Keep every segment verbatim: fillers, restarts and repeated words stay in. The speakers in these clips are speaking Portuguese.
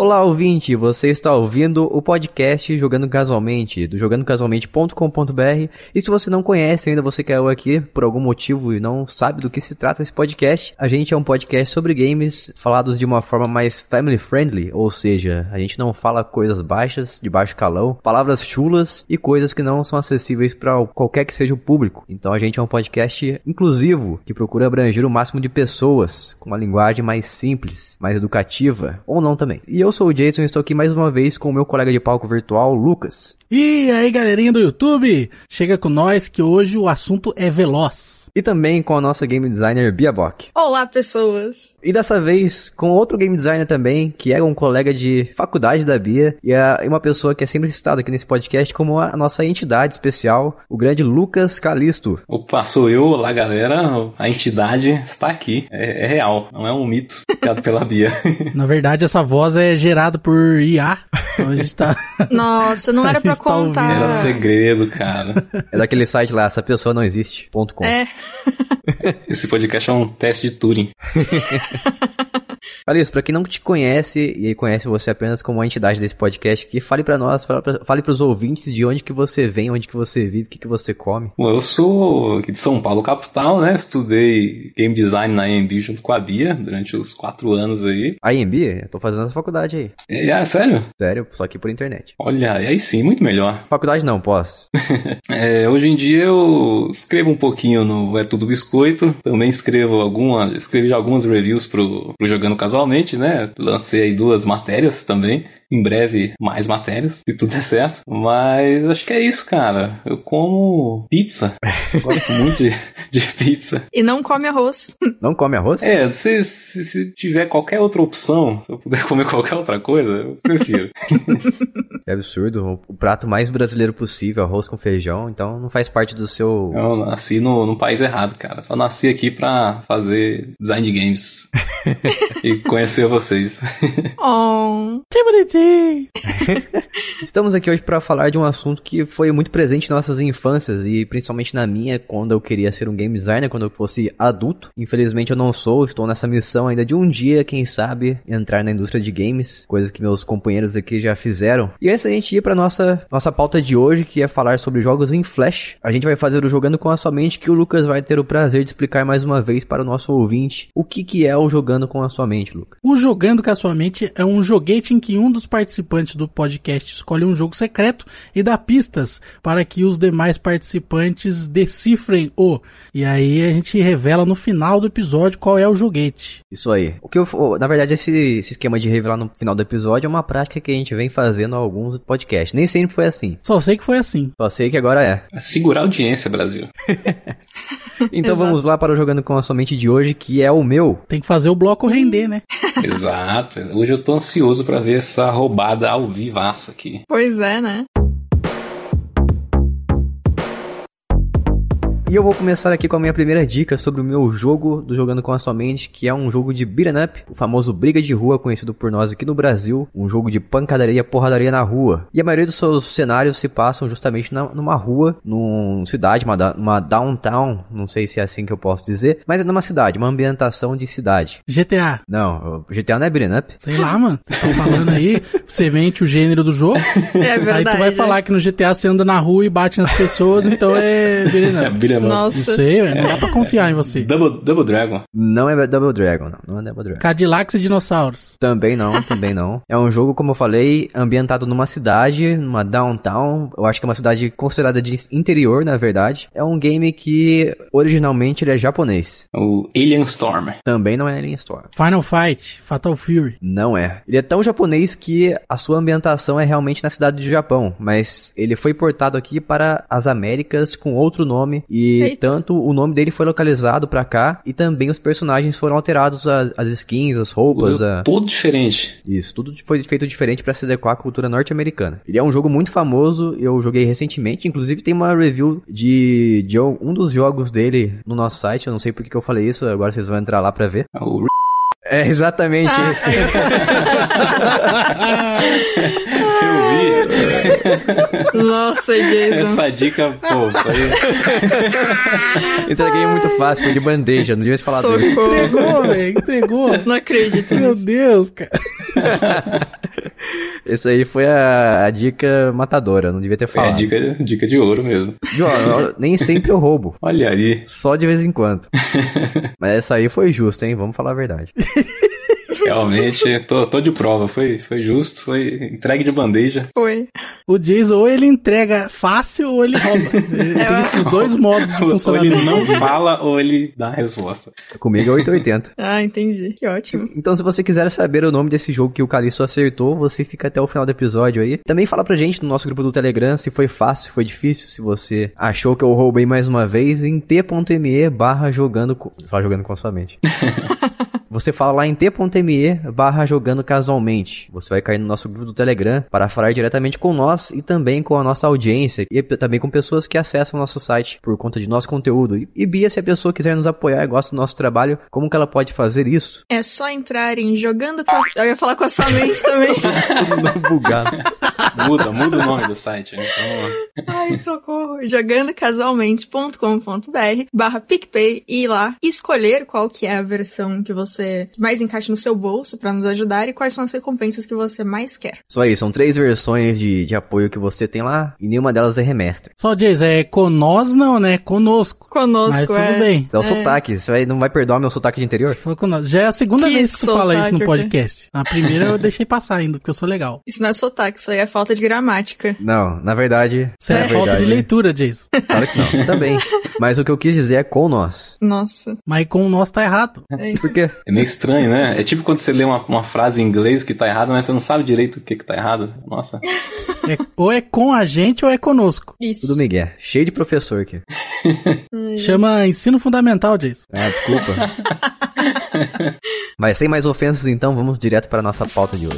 Olá, ouvinte, você está ouvindo o podcast Jogando Casualmente, do jogando casualmente ponto com ponto b r. E se você não conhece ainda, você caiu aqui por algum motivo e não sabe do que se trata esse podcast, a gente é um podcast sobre games falados de uma forma mais family friendly, ou seja, a gente não fala coisas baixas, de baixo calão, palavras chulas e coisas que não são acessíveis para qualquer que seja o público. Então a gente é um podcast inclusivo, que procura abranger o máximo de pessoas, com uma linguagem mais simples, mais educativa, ou não também. E eu sou o Jason e estou aqui mais uma vez com o meu colega de palco virtual, Lucas. E aí, galerinha do YouTube, chega com nós que hoje o assunto é veloz. E também com a nossa game designer, Bia Bock. Olá, pessoas! E dessa vez com outro game designer também, que é um colega de faculdade da Bia, e é uma pessoa que é sempre citado aqui nesse podcast como a nossa entidade especial, o grande Lucas Calisto. Opa, sou eu, olá galera, a entidade está aqui, é, é real, não é um mito criado pela Bia. Na verdade, essa voz é gerada por I A, então a gente tá... Nossa, não era pra contar. Tá era segredo, cara. É daquele site lá, essa pessoa não existe, ponto com. É. Esse podcast é um teste de Turing. Alice, pra quem não te conhece e conhece você apenas como a entidade desse podcast, que fale pra nós, fale, pra, fale pros ouvintes de onde que você vem, onde que você vive, o que que você come. Bom, eu sou aqui de São Paulo, capital, né? Estudei Game Design na I M B junto com a Bia durante os quatro anos aí. A I M B? Eu tô fazendo essa faculdade aí. É, é sério? Sério, só aqui por internet. Olha, aí sim, muito melhor. Faculdade não, posso. é, hoje em dia eu escrevo um pouquinho no É Tudo Biscoito, também escrevo alguma, escrevi já algumas reviews pro, pro Jogando Casualmente, né? Lancei aí duas matérias também. Em breve, mais matérias, se tudo der certo. Mas acho que é isso, cara. Eu como pizza. Gosto muito de, de pizza. E não come arroz. Não come arroz? É, se, se, se tiver qualquer outra opção, se eu puder comer qualquer outra coisa, eu prefiro. É absurdo. O prato mais brasileiro possível, arroz com feijão, então não faz parte do seu... Eu nasci no, no país errado, cara. Só nasci aqui pra fazer design de games. E conhecer vocês. Oh, que bonitinho. Estamos aqui hoje para falar de um assunto que foi muito presente em nossas infâncias e principalmente na minha, quando eu queria ser um game designer, quando eu fosse adulto. Infelizmente eu não sou, estou nessa missão ainda de um dia, quem sabe, entrar na indústria de games, coisa que meus companheiros aqui já fizeram. E antes da gente ir para nossa nossa pauta de hoje, que é falar sobre jogos em Flash, a gente vai fazer o Jogando com a Sua Mente, que o Lucas vai ter o prazer de explicar mais uma vez para o nosso ouvinte o que que é o Jogando com a Sua Mente, Lucas. O Jogando com a Sua Mente é um joguete em que um dos participantes do podcast escolhe um jogo secreto e dá pistas para que os demais participantes decifrem o. E aí a gente revela no final do episódio qual é o joguete. Isso aí. O que eu, na verdade, esse, esse esquema de revelar no final do episódio é uma prática que a gente vem fazendo há alguns podcasts. Nem sempre foi assim. Só sei que foi assim. Só sei que agora é. Segurar a audiência, Brasil. Então vamos lá para o Jogando com a Sua Mente de hoje, que é o meu. Tem que fazer o bloco render, né? Exato. Hoje eu tô ansioso para ver essa roubada ao vivaço aqui. Pois é, né? E eu vou começar aqui com a minha primeira dica sobre o meu jogo do Jogando com a Sua Mente, que é um jogo de beat'em up, o famoso briga de rua, conhecido por nós aqui no Brasil, um jogo de pancadaria, porradaria na rua. E a maioria dos seus cenários se passam justamente na, numa rua, numa cidade, uma, uma downtown, não sei se é assim que eu posso dizer, mas é numa cidade, uma ambientação de cidade. G T A. Não, o G T A não é beat'em up? Sei lá, mano. Vocês estão falando aí, você vende o gênero do jogo. É verdade. Aí tu vai falar que no G T A você anda na rua e bate nas pessoas, então é beat'em up. Nossa. Não sei, não dá pra confiar em você. Double, Double Dragon. Não é Double Dragon, não. Não é Double Dragon. Cadillacs e dinossauros. Também não, também não. É um jogo, como eu falei, ambientado numa cidade, numa downtown. Eu acho que é uma cidade considerada de interior, na verdade. É um game que, originalmente, ele é japonês. O Alien Storm. Também não é Alien Storm. Final Fight, Fatal Fury. Não é. Ele é tão japonês que a sua ambientação é realmente na cidade do Japão, mas ele foi portado aqui para as Américas com outro nome e Eita. tanto o nome dele foi localizado pra cá e também os personagens foram alterados, as, as skins, as roupas. A... Tudo diferente. Isso, tudo foi feito diferente pra se adequar à cultura norte-americana. Ele é um jogo muito famoso, eu joguei recentemente, inclusive tem uma review de, de um dos jogos dele no nosso site, eu não sei por que eu falei isso, agora vocês vão entrar lá pra ver. O... É exatamente ah, isso. Eu vi. Nossa, Jason. Essa dica, pô, foi... Entreguei muito fácil, foi de bandeja, não devia ter falado isso. Entregou, velho, entregou. Não acredito Meu nisso. Deus, cara. Esse aí foi a, a dica matadora, não devia ter É falado. dica, dica de ouro mesmo. E, ó, nem sempre eu roubo, Olha aí. só de vez em quando. Mas essa aí foi justa, hein? Vamos falar a verdade. Realmente, tô, tô de prova. Foi, foi justo, foi entregue de bandeja. Foi. O Jason ou ele entrega fácil ou ele rouba. Ele tem É, esses dois modos de Ou funcionamento. ele não fala ou ele dá a resposta. Comigo é oito e oitenta. Ah, entendi. Que ótimo. Então, se você quiser saber o nome desse jogo que o Calisto acertou, você fica até o final do episódio aí. Também fala pra gente no nosso grupo do Telegram se foi fácil, se foi difícil, se você achou que eu roubei mais uma vez em t.me barra jogando... co- Fala jogando com a sua mente. Você fala lá em t.me barra jogando casualmente. Você vai cair no nosso grupo do Telegram para falar diretamente com nós e também com a nossa audiência e p- também com pessoas que acessam o nosso site por conta de nosso conteúdo. E, e Bia, se a pessoa quiser nos apoiar e gosta do nosso trabalho, como que ela pode fazer isso? É só entrar em jogando com a... Eu ia falar com a sua mente também. Todo mundo bugado. Muda, muda o nome do site. Né? Então, Ai, socorro. jogandocasualmente.com.br barra PicPay e ir lá escolher qual que é a versão que você mais encaixa no seu bolso pra nos ajudar e quais são as recompensas que você mais quer. Isso aí, são três versões de, de apoio que você tem lá e nenhuma delas é remestre. Só Jason, é com nós não, né? Conosco. Conosco, Mas tudo é. bem. Isso é o sotaque, você vai, não vai perdoar meu sotaque de interior? Foi com nós. Já é a segunda Que vez que tu fala isso sotaque, no podcast. A primeira eu deixei passar ainda, porque eu sou legal. Isso não é sotaque, isso aí é falta de gramática. Não, na verdade... Isso é na falta verdade, de leitura, Jason. Claro que não, também. Mas o que eu quis dizer é com nós. Nossa. Mas com o nosso tá errado. É. Por quê? é meio estranho, né? É tipo quando você lê uma, uma frase em inglês que tá errada, mas você não sabe direito o que que tá errado. Nossa. É, ou é com a gente ou é conosco. Isso. Tudo Miguel. Cheio de professor aqui. Chama ensino fundamental, Jason. Ah, desculpa. Mas sem mais ofensas, então, vamos direto para a nossa pauta de hoje.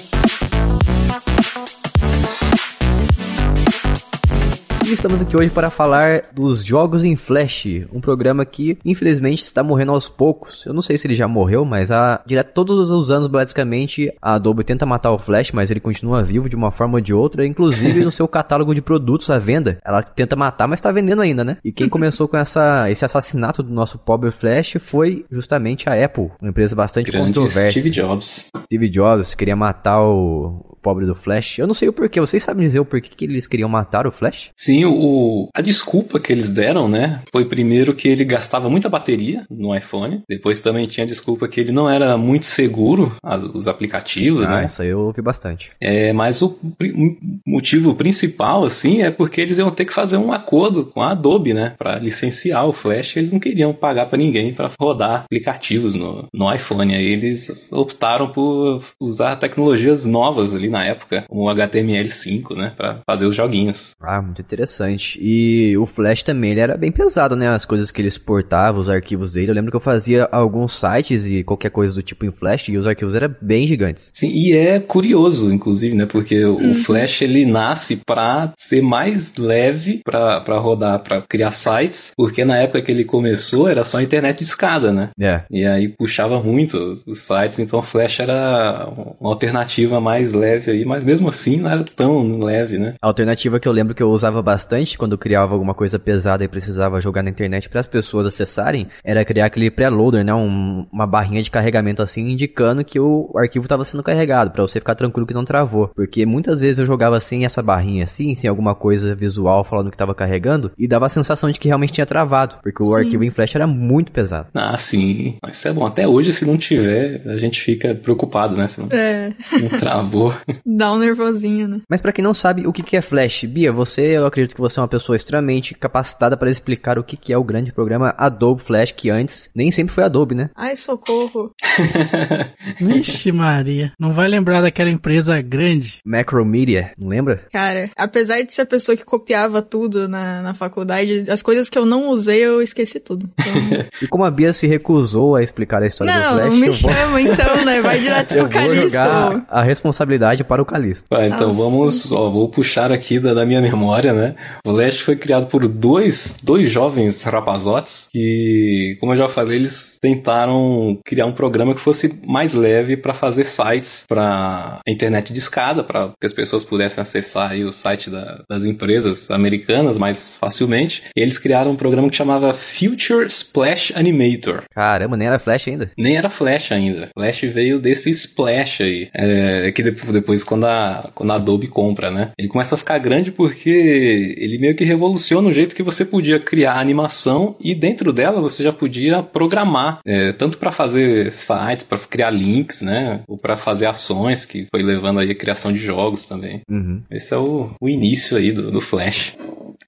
E estamos aqui hoje para falar dos jogos em Flash, um programa que, infelizmente, está morrendo aos poucos. Eu não sei se ele já morreu, mas a, direto todos os anos, basicamente, a Adobe tenta matar o Flash, mas ele continua vivo de uma forma ou de outra, inclusive no seu catálogo de produtos à venda. Ela tenta matar, mas está vendendo ainda, né? E quem começou com essa, esse assassinato do nosso pobre Flash foi justamente a Apple, uma empresa bastante Grande controversa. Steve Jobs. Steve Jobs queria matar o pobre do Flash. Eu não sei o porquê. Vocês sabem dizer o porquê que eles queriam matar o Flash? Sim, o, a desculpa que eles deram, né, foi primeiro que ele gastava muita bateria no iPhone, depois também tinha a desculpa que ele não era muito seguro, as, os aplicativos, Ah, né, isso aí eu ouvi bastante. é, mas o, pri- o motivo principal, assim, é porque eles iam ter que fazer um acordo com a Adobe, né, para licenciar o Flash, eles não queriam pagar para ninguém para rodar aplicativos no, no iPhone, aí eles optaram por usar tecnologias novas ali na época, como o H T M L cinco, né, para fazer os joguinhos. Ah, muito interessante. E o Flash também, ele era bem pesado, né? As coisas que ele exportava, os arquivos dele. Eu lembro que eu fazia alguns sites e qualquer coisa do tipo em Flash e os arquivos eram bem gigantes. Sim, e é curioso, inclusive, né? Porque o Flash, ele nasce para ser mais leve para rodar, para criar sites, porque na época que ele começou era só internet de escada, né? É. E aí puxava muito os sites, então o Flash era uma alternativa mais leve aí, mas mesmo assim não era tão leve, né? A alternativa que eu lembro que eu usava bastante quando eu criava alguma coisa pesada e precisava jogar na internet para as pessoas acessarem, era criar aquele preloader, né? Um, uma barrinha de carregamento assim, indicando que o arquivo estava sendo carregado, para você ficar tranquilo que não travou. Porque muitas vezes eu jogava sem essa barrinha assim, sem alguma coisa visual falando que estava carregando, e dava a sensação de que realmente tinha travado, porque o Sim. arquivo em Flash era muito pesado. Ah, sim. Mas isso é bom. Até hoje, se não tiver, a gente fica preocupado, né? Se não, É, não travou. dá um nervosinho, né? Mas pra quem não sabe o que que é Flash, Bia, você, eu acredito que você é uma pessoa extremamente capacitada para explicar o que que é o grande programa Adobe Flash, que antes nem sempre foi Adobe, né? Ai, socorro. Vixe Maria. Não vai lembrar daquela empresa grande? Macromedia, não lembra? Cara, apesar de ser a pessoa que copiava tudo na, na faculdade, as coisas que eu não usei, eu esqueci tudo. Então... E como a Bia se recusou a explicar a história do não, Flash, não me eu vou, chama então, né? Vai direto eu pro vou Calisto. jogar a responsabilidade para o Calisto. Ah, então Nossa. vamos, ó, vou puxar aqui da, da minha memória, né? O Flash foi criado por dois, dois jovens rapazotes que, como eu já falei, eles tentaram criar um programa que fosse mais leve para fazer sites para internet de escada, para que as pessoas pudessem acessar aí o site da, das empresas americanas mais facilmente. E eles criaram um programa que chamava Future Splash Animator. Caramba, nem era Flash ainda. Nem era Flash ainda. Flash veio desse Splash aí, é, que depois, depois quando, a, quando a Adobe compra, né? Ele começa a ficar grande porque ele meio que revoluciona o jeito que você podia criar animação e dentro dela você já podia programar, é, tanto para fazer sites, para criar links, né? Ou para fazer ações, que foi levando aí a criação de jogos também. Uhum. Esse é o, o início aí do, do Flash.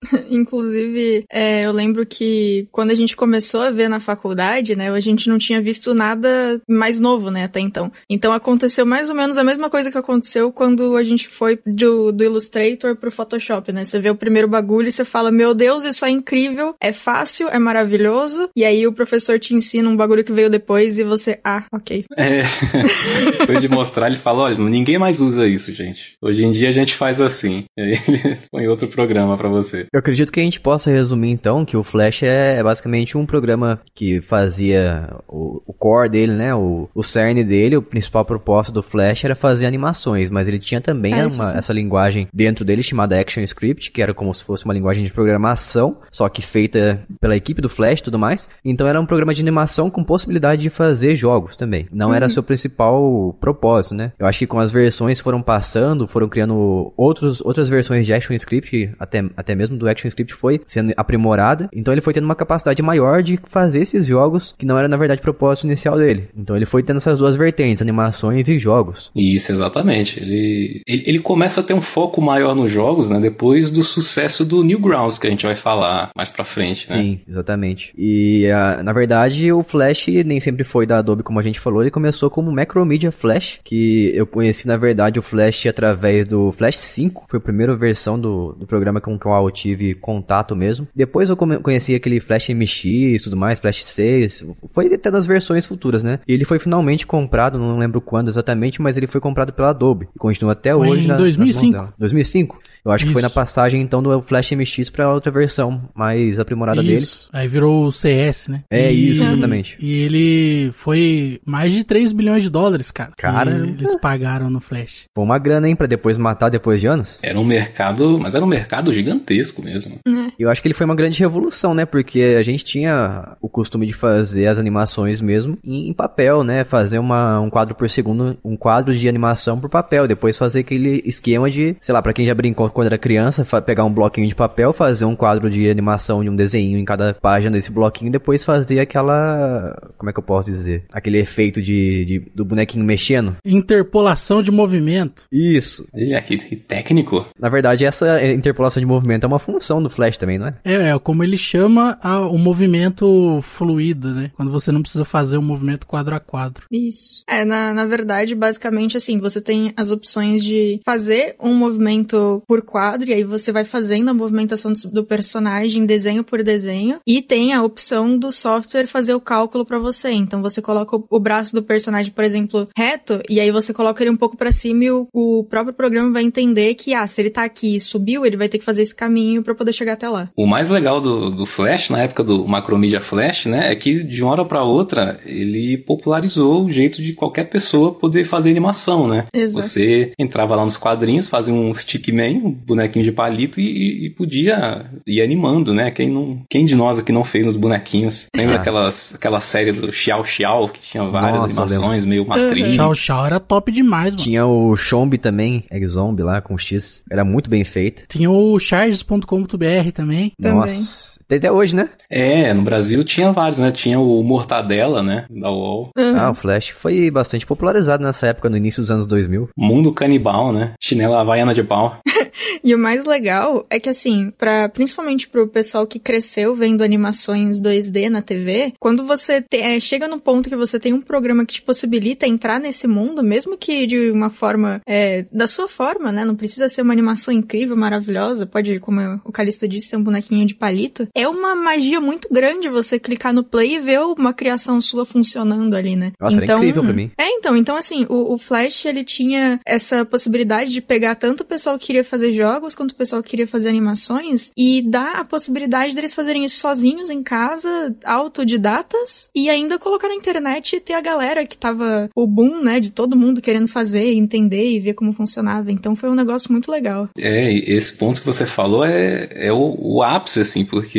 Inclusive, é, eu lembro que quando a gente começou a ver na faculdade, né, a gente não tinha visto nada mais novo, né, até então. Então aconteceu mais ou menos a mesma coisa que aconteceu quando a gente foi do, do Illustrator pro Photoshop, né? Você vê o primeiro bagulho e você fala, meu Deus, isso é incrível, é fácil, é maravilhoso, e aí o professor te ensina um bagulho que veio depois e você, ah, ok. É, depois de mostrar, ele fala, olha, ninguém mais usa isso, gente. Hoje em dia a gente faz assim. E aí ele põe outro programa pra você. Eu acredito que a gente possa resumir então que o Flash é basicamente um programa que fazia o, o core dele, né, o, o cerne dele, o principal propósito do Flash era fazer animações, mas ele tinha também é, uma, essa linguagem dentro dele chamada ActionScript, que era como se fosse uma linguagem de programação, só que feita pela equipe do Flash e tudo mais. Então era um programa de animação com possibilidade de fazer jogos também. Não uhum. era seu principal propósito, né? Eu acho que com as versões foram passando, foram criando outros, outras versões de ActionScript, até, até mesmo do ActionScript foi sendo aprimorada, então ele foi tendo uma capacidade maior de fazer esses jogos que não era na verdade o propósito inicial dele. Então ele foi tendo essas duas vertentes, animações e jogos. Isso, exatamente. Ele, ele, ele começa a ter um foco maior nos jogos, né, depois do sucesso do Newgrounds, que a gente vai falar mais pra frente, né? Sim, exatamente. E a, na verdade o Flash nem sempre foi da Adobe, como a gente falou, ele começou como Macromedia Flash, que eu conheci na verdade o Flash através do Flash cinco, foi a primeira versão do, do programa com o qual eu tive contato mesmo. Depois eu conheci aquele Flash M X e tudo mais, Flash seis, foi até das versões futuras, né? E ele foi finalmente comprado, não lembro quando exatamente, mas ele foi comprado pela Adobe e continua até foi hoje em na, dois mil e cinco. dois mil e cinco? Eu acho Isso. que foi na passagem, então, do Flash M X pra outra versão mais aprimorada isso. dele. Aí virou o C S, né? É e, isso, exatamente. E ele foi mais de três bilhões de dólares, cara. Cara, que eles pagaram no Flash. Foi uma grana, hein, pra depois matar depois de anos. Era um mercado, mas era um mercado gigantesco mesmo. E eu acho que ele foi uma grande revolução, né? Porque a gente tinha o costume de fazer as animações mesmo em papel, né? Fazer uma, um quadro por segundo, um quadro de animação por papel. Depois fazer aquele esquema de, sei lá, pra quem já brincou quando era criança, pegar um bloquinho de papel, fazer um quadro de animação de um desenho em cada página desse bloquinho, depois fazer aquela... Como é que eu posso dizer? Aquele efeito de, de do bonequinho mexendo. Interpolação de movimento. Isso. E aqui, que técnico. Na verdade, essa interpolação de movimento é uma função do Flash também, não é? É, é como ele chama a, o movimento fluido, né? Quando você não precisa fazer um movimento quadro a quadro. Isso. É, na, na verdade, basicamente assim, você tem as opções de fazer um movimento por quadro, e aí você vai fazendo a movimentação do personagem desenho por desenho, e tem a opção do software fazer o cálculo pra você. Então você coloca o, o braço do personagem, por exemplo, reto, e aí você coloca ele um pouco pra cima e o, o próprio programa vai entender que, ah, se ele tá aqui e subiu, ele vai ter que fazer esse caminho pra poder chegar até lá. O mais legal do, do Flash, na época do Macromedia Flash, né, é que de uma hora pra outra ele popularizou o jeito de qualquer pessoa poder fazer animação, né? Exato. Você entrava lá nos quadrinhos, fazia um stickman, um bonequinho de palito e, e podia ir animando, né? Quem, não, quem de nós aqui não fez nos bonequinhos? Lembra Ah. aquelas, aquela série do Xiao Xiao, que tinha várias Nossa, animações, meio Matrix? Xiao Xiao era top demais, mano. Tinha o Xombi também, X-Zombie lá com X. Era muito bem feito. Tinha o charges ponto com ponto b r também. Também. Nossa. Tem até hoje, né? É, no Brasil tinha vários, né? Tinha o Mortadela, né? Da U O L. Uhum. Ah, o Flash foi bastante popularizado nessa época, no início dos anos dois mil. Mundo Canibal, né? Chinela Havaiana de pau. E o mais legal é que, assim, pra, principalmente pro pessoal que cresceu vendo animações dois D na T V, quando você te, é, chega no ponto que você tem um programa que te possibilita entrar nesse mundo, mesmo que de uma forma, é, da sua forma, né? Não precisa ser uma animação incrível, maravilhosa, pode, como o Calixto disse, ser um bonequinho de palito. É uma magia muito grande você clicar no play e ver uma criação sua funcionando ali, né? Nossa, então, era incrível pra mim. É, então, então assim, o, o Flash, ele tinha essa possibilidade de pegar tanto o pessoal que queria fazer jogos, quanto o pessoal que queria fazer animações, e dar a possibilidade deles fazerem isso sozinhos em casa, autodidatas, e ainda colocar na internet e ter a galera que tava o boom, né, de todo mundo querendo fazer, entender e ver como funcionava. Então foi um negócio muito legal. É, e esse ponto que você falou é, é o, o ápice, assim, porque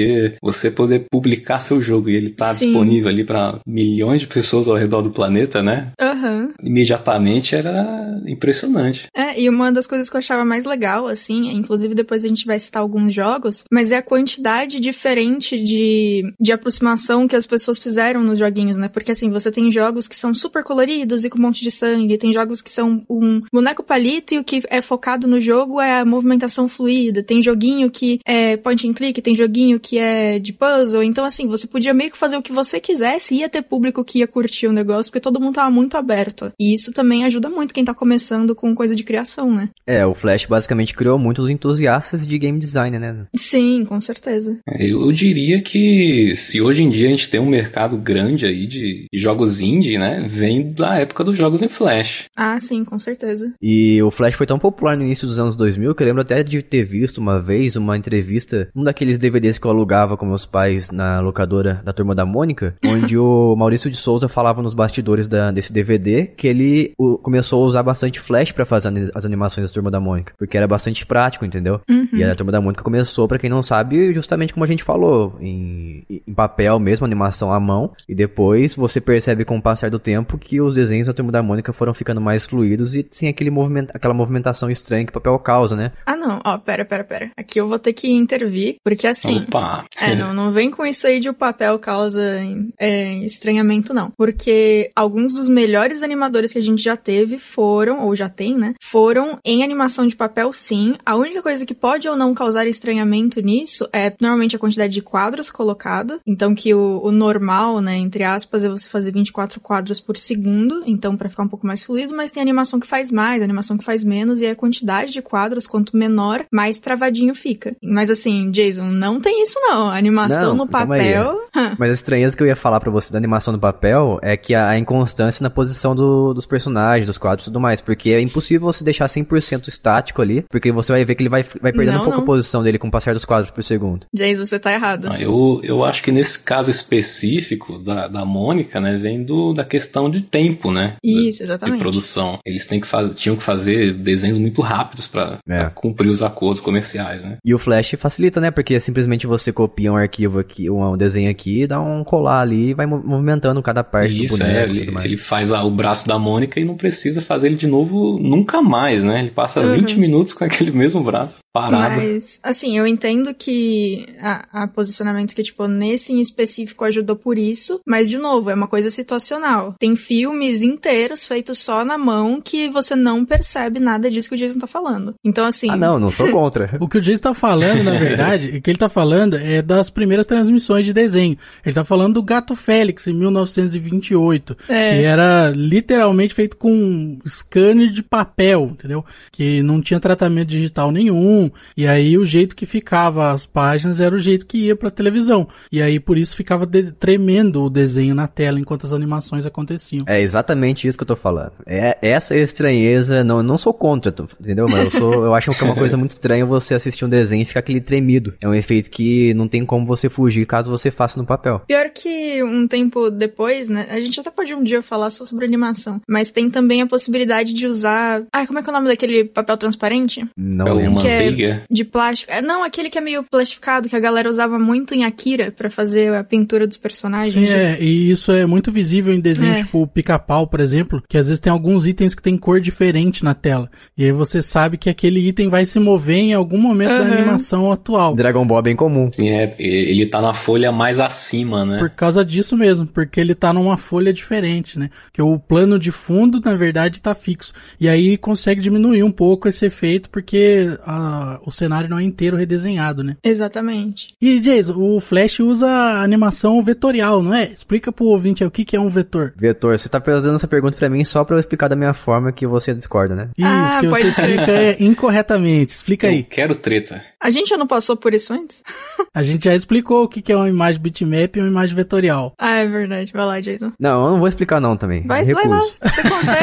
porque você poder publicar seu jogo e ele tá Sim. disponível ali para milhões de pessoas ao redor do planeta, né? Uhum. Imediatamente era impressionante. É, e uma das coisas que eu achava mais legal, assim, inclusive depois a gente vai citar alguns jogos, mas é a quantidade diferente de, de aproximação que as pessoas fizeram nos joguinhos, né? Porque assim, você tem jogos que são super coloridos e com um monte de sangue, tem jogos que são um boneco palito e o que é focado no jogo é a movimentação fluida, tem joguinho que é point and click, tem joguinho que é de puzzle, então assim, você podia meio que fazer o que você quisesse e ia ter público que ia curtir o negócio, porque todo mundo tava muito aberto. E isso também ajuda muito quem tá começando com coisa de criação, né? É, o Flash basicamente criou muitos entusiastas de game design, né? Sim, com certeza. Eu diria que se hoje em dia a gente tem um mercado grande aí de jogos indie, né, vem da época dos jogos em Flash. Ah, sim, com certeza. E o Flash foi tão popular no início dos anos dois mil que eu lembro até de ter visto uma vez uma entrevista, um daqueles D V Ds que eu alugava com meus pais na locadora da Turma da Mônica, onde o Maurício de Souza falava nos bastidores da, desse D V D que ele o, começou a usar bastante Flash pra fazer as animações da Turma da Mônica, porque era bastante prático, entendeu? Uhum. E a Turma da Mônica começou, pra quem não sabe, justamente como a gente falou, em, em papel mesmo, animação à mão, e depois você percebe com o passar do tempo que os desenhos da Turma da Mônica foram ficando mais fluidos e sem aquele movimento, aquela movimentação estranha que o papel causa, né? Ah, não. Ó, pera, pera, pera. Aqui eu vou ter que intervir, porque assim... Opa! É, não, não vem com isso aí de o papel causa é, estranhamento, não. Porque alguns dos melhores animadores que a gente já teve foram, ou já tem, né? Foram em animação de papel, sim. A única coisa que pode ou não causar estranhamento nisso é, normalmente, a quantidade de quadros colocado. Então, que o, o normal, né, entre aspas, é você fazer vinte e quatro quadros por segundo. Então, pra ficar um pouco mais fluido, mas tem animação que faz mais, animação que faz menos, e a quantidade de quadros, quanto menor, mais travadinho fica. Mas assim, Jason, não tem isso não. A animação não, no papel... Mas a estranheza que eu ia falar pra você da animação no papel é que a, a inconstância na posição do, dos personagens, dos quadros e tudo mais, porque é impossível você deixar cem por cento estático ali, porque você vai ver que ele vai, vai perdendo não, um pouco não. a posição dele com o passar dos quadros por segundo. Jason, você tá errado. Ah, eu, eu acho que nesse caso específico da, da Mônica, né, vem do, da questão de tempo, né? Isso, exatamente. De produção. Eles têm que faz, tinham que fazer desenhos muito rápidos pra, é. pra cumprir os acordos comerciais, né? E o Flash facilita, né? Porque simplesmente você copia um arquivo aqui, um desenho aqui, dá um colar ali e vai movimentando cada parte Isso, do boneco. É, ele, ele faz a, o braço da Mônica e não precisa fazer ele de novo nunca mais, né? Ele passa uhum. vinte minutos com aquele mesmo braço parado. Mas, assim, eu entendo que a, a posicionamento que, tipo, nesse em específico ajudou por isso, mas, de novo, é uma coisa situacional. Tem filmes inteiros feitos só na mão que você não percebe nada disso que o Jason tá falando. Então, assim... Ah, não, não sou contra. O que o Jason tá falando, na verdade, o que ele tá falando é das primeiras transmissões de desenho. Ele tá falando do Gato Félix, em mil novecentos e vinte e oito, é. que era literalmente feito com scanner de papel, entendeu? Que não tinha tratamento digital nenhum, e aí o jeito que ficava as páginas era o jeito que ia pra televisão. E aí, por isso, ficava de- tremendo o desenho na tela enquanto as animações aconteciam. É exatamente isso que eu tô falando. É essa estranheza, não, não sou contra, entendeu? Mas eu, sou, eu acho que é uma coisa muito estranha você assistir um desenho e ficar aquele tremido. É um efeito que não tem como você fugir caso você faça no papel. Pior que um tempo depois, né? A gente até pode um dia falar só sobre animação, mas tem também a possibilidade de usar... Ah, como é que é o nome daquele papel transparente? Não é lembro. manteiga? De plástico. É, não, aquele que é meio plastificado, que a galera usava muito em Akira pra fazer a pintura dos personagens. Sim, de... é, e isso é muito visível em desenhos, é. tipo o Pica-Pau, por exemplo, que às vezes tem alguns itens que tem cor diferente na tela. E aí você sabe que aquele item vai se mover em algum momento uhum. da animação atual. Dragon Ball é bem comum. Sim, é, ele tá na folha mais acima, né? Por causa disso mesmo, porque ele tá numa folha diferente, né? Que o plano de fundo, na verdade, tá fixo. E aí consegue diminuir um pouco esse efeito, porque a, o cenário não é inteiro redesenhado, né? Exatamente. E, Jason, o Flash usa animação vetorial, não é? Explica pro ouvinte aí, o que, que é um vetor. Vetor, você tá fazendo essa pergunta pra mim só pra eu explicar da minha forma que você discorda, né? Isso, ah, que você explica é, incorretamente. Explica eu aí. Quero treta. A gente já não passou por isso antes? A gente já explicou o que, que é uma imagem bitmap e uma imagem vetorial. Ah, é verdade. Vai lá, Jason. Não, eu não vou explicar não também. Vai, vai lá. Você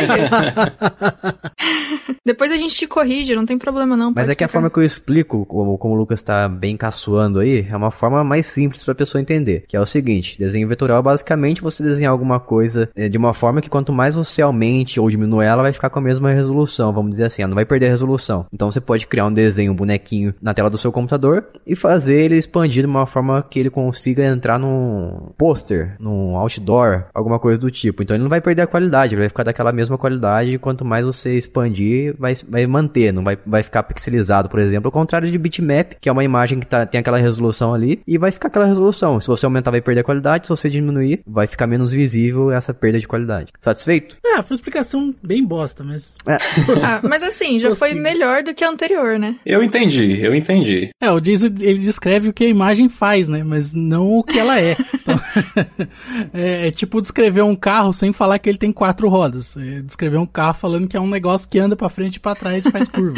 consegue. Depois a gente te corrige, não tem problema não. Mas é que a forma que eu explico, como, como o Lucas tá bem caçoando aí, é uma forma mais simples pra pessoa entender. Que é o seguinte, desenho vetorial é basicamente você desenhar alguma coisa de uma forma que quanto mais você aumente ou diminui ela, vai ficar com a mesma resolução, vamos dizer assim, ela não vai perder a resolução. Então você pode criar um desenho, um bonequinho na tela tela do seu computador e fazer ele expandir de uma forma que ele consiga entrar num pôster, num outdoor, alguma coisa do tipo. Então ele não vai perder a qualidade, ele vai ficar daquela mesma qualidade, quanto mais você expandir, vai, vai manter, não vai, vai ficar pixelizado, por exemplo, ao contrário de bitmap, que é uma imagem que tá, tem aquela resolução ali, e vai ficar aquela resolução. Se você aumentar, vai perder a qualidade, se você diminuir, vai ficar menos visível essa perda de qualidade. Satisfeito? Ah, foi uma explicação bem bosta, mas... É. Ah, mas assim, já foi melhor do que a anterior, né? Eu entendi, eu entendi. É, o Jason, ele descreve o que a imagem faz, né? Mas não o que ela é. Então, é, é tipo descrever um carro sem falar que ele tem quatro rodas. É descrever um carro falando que é um negócio que anda pra frente e pra trás e faz curva.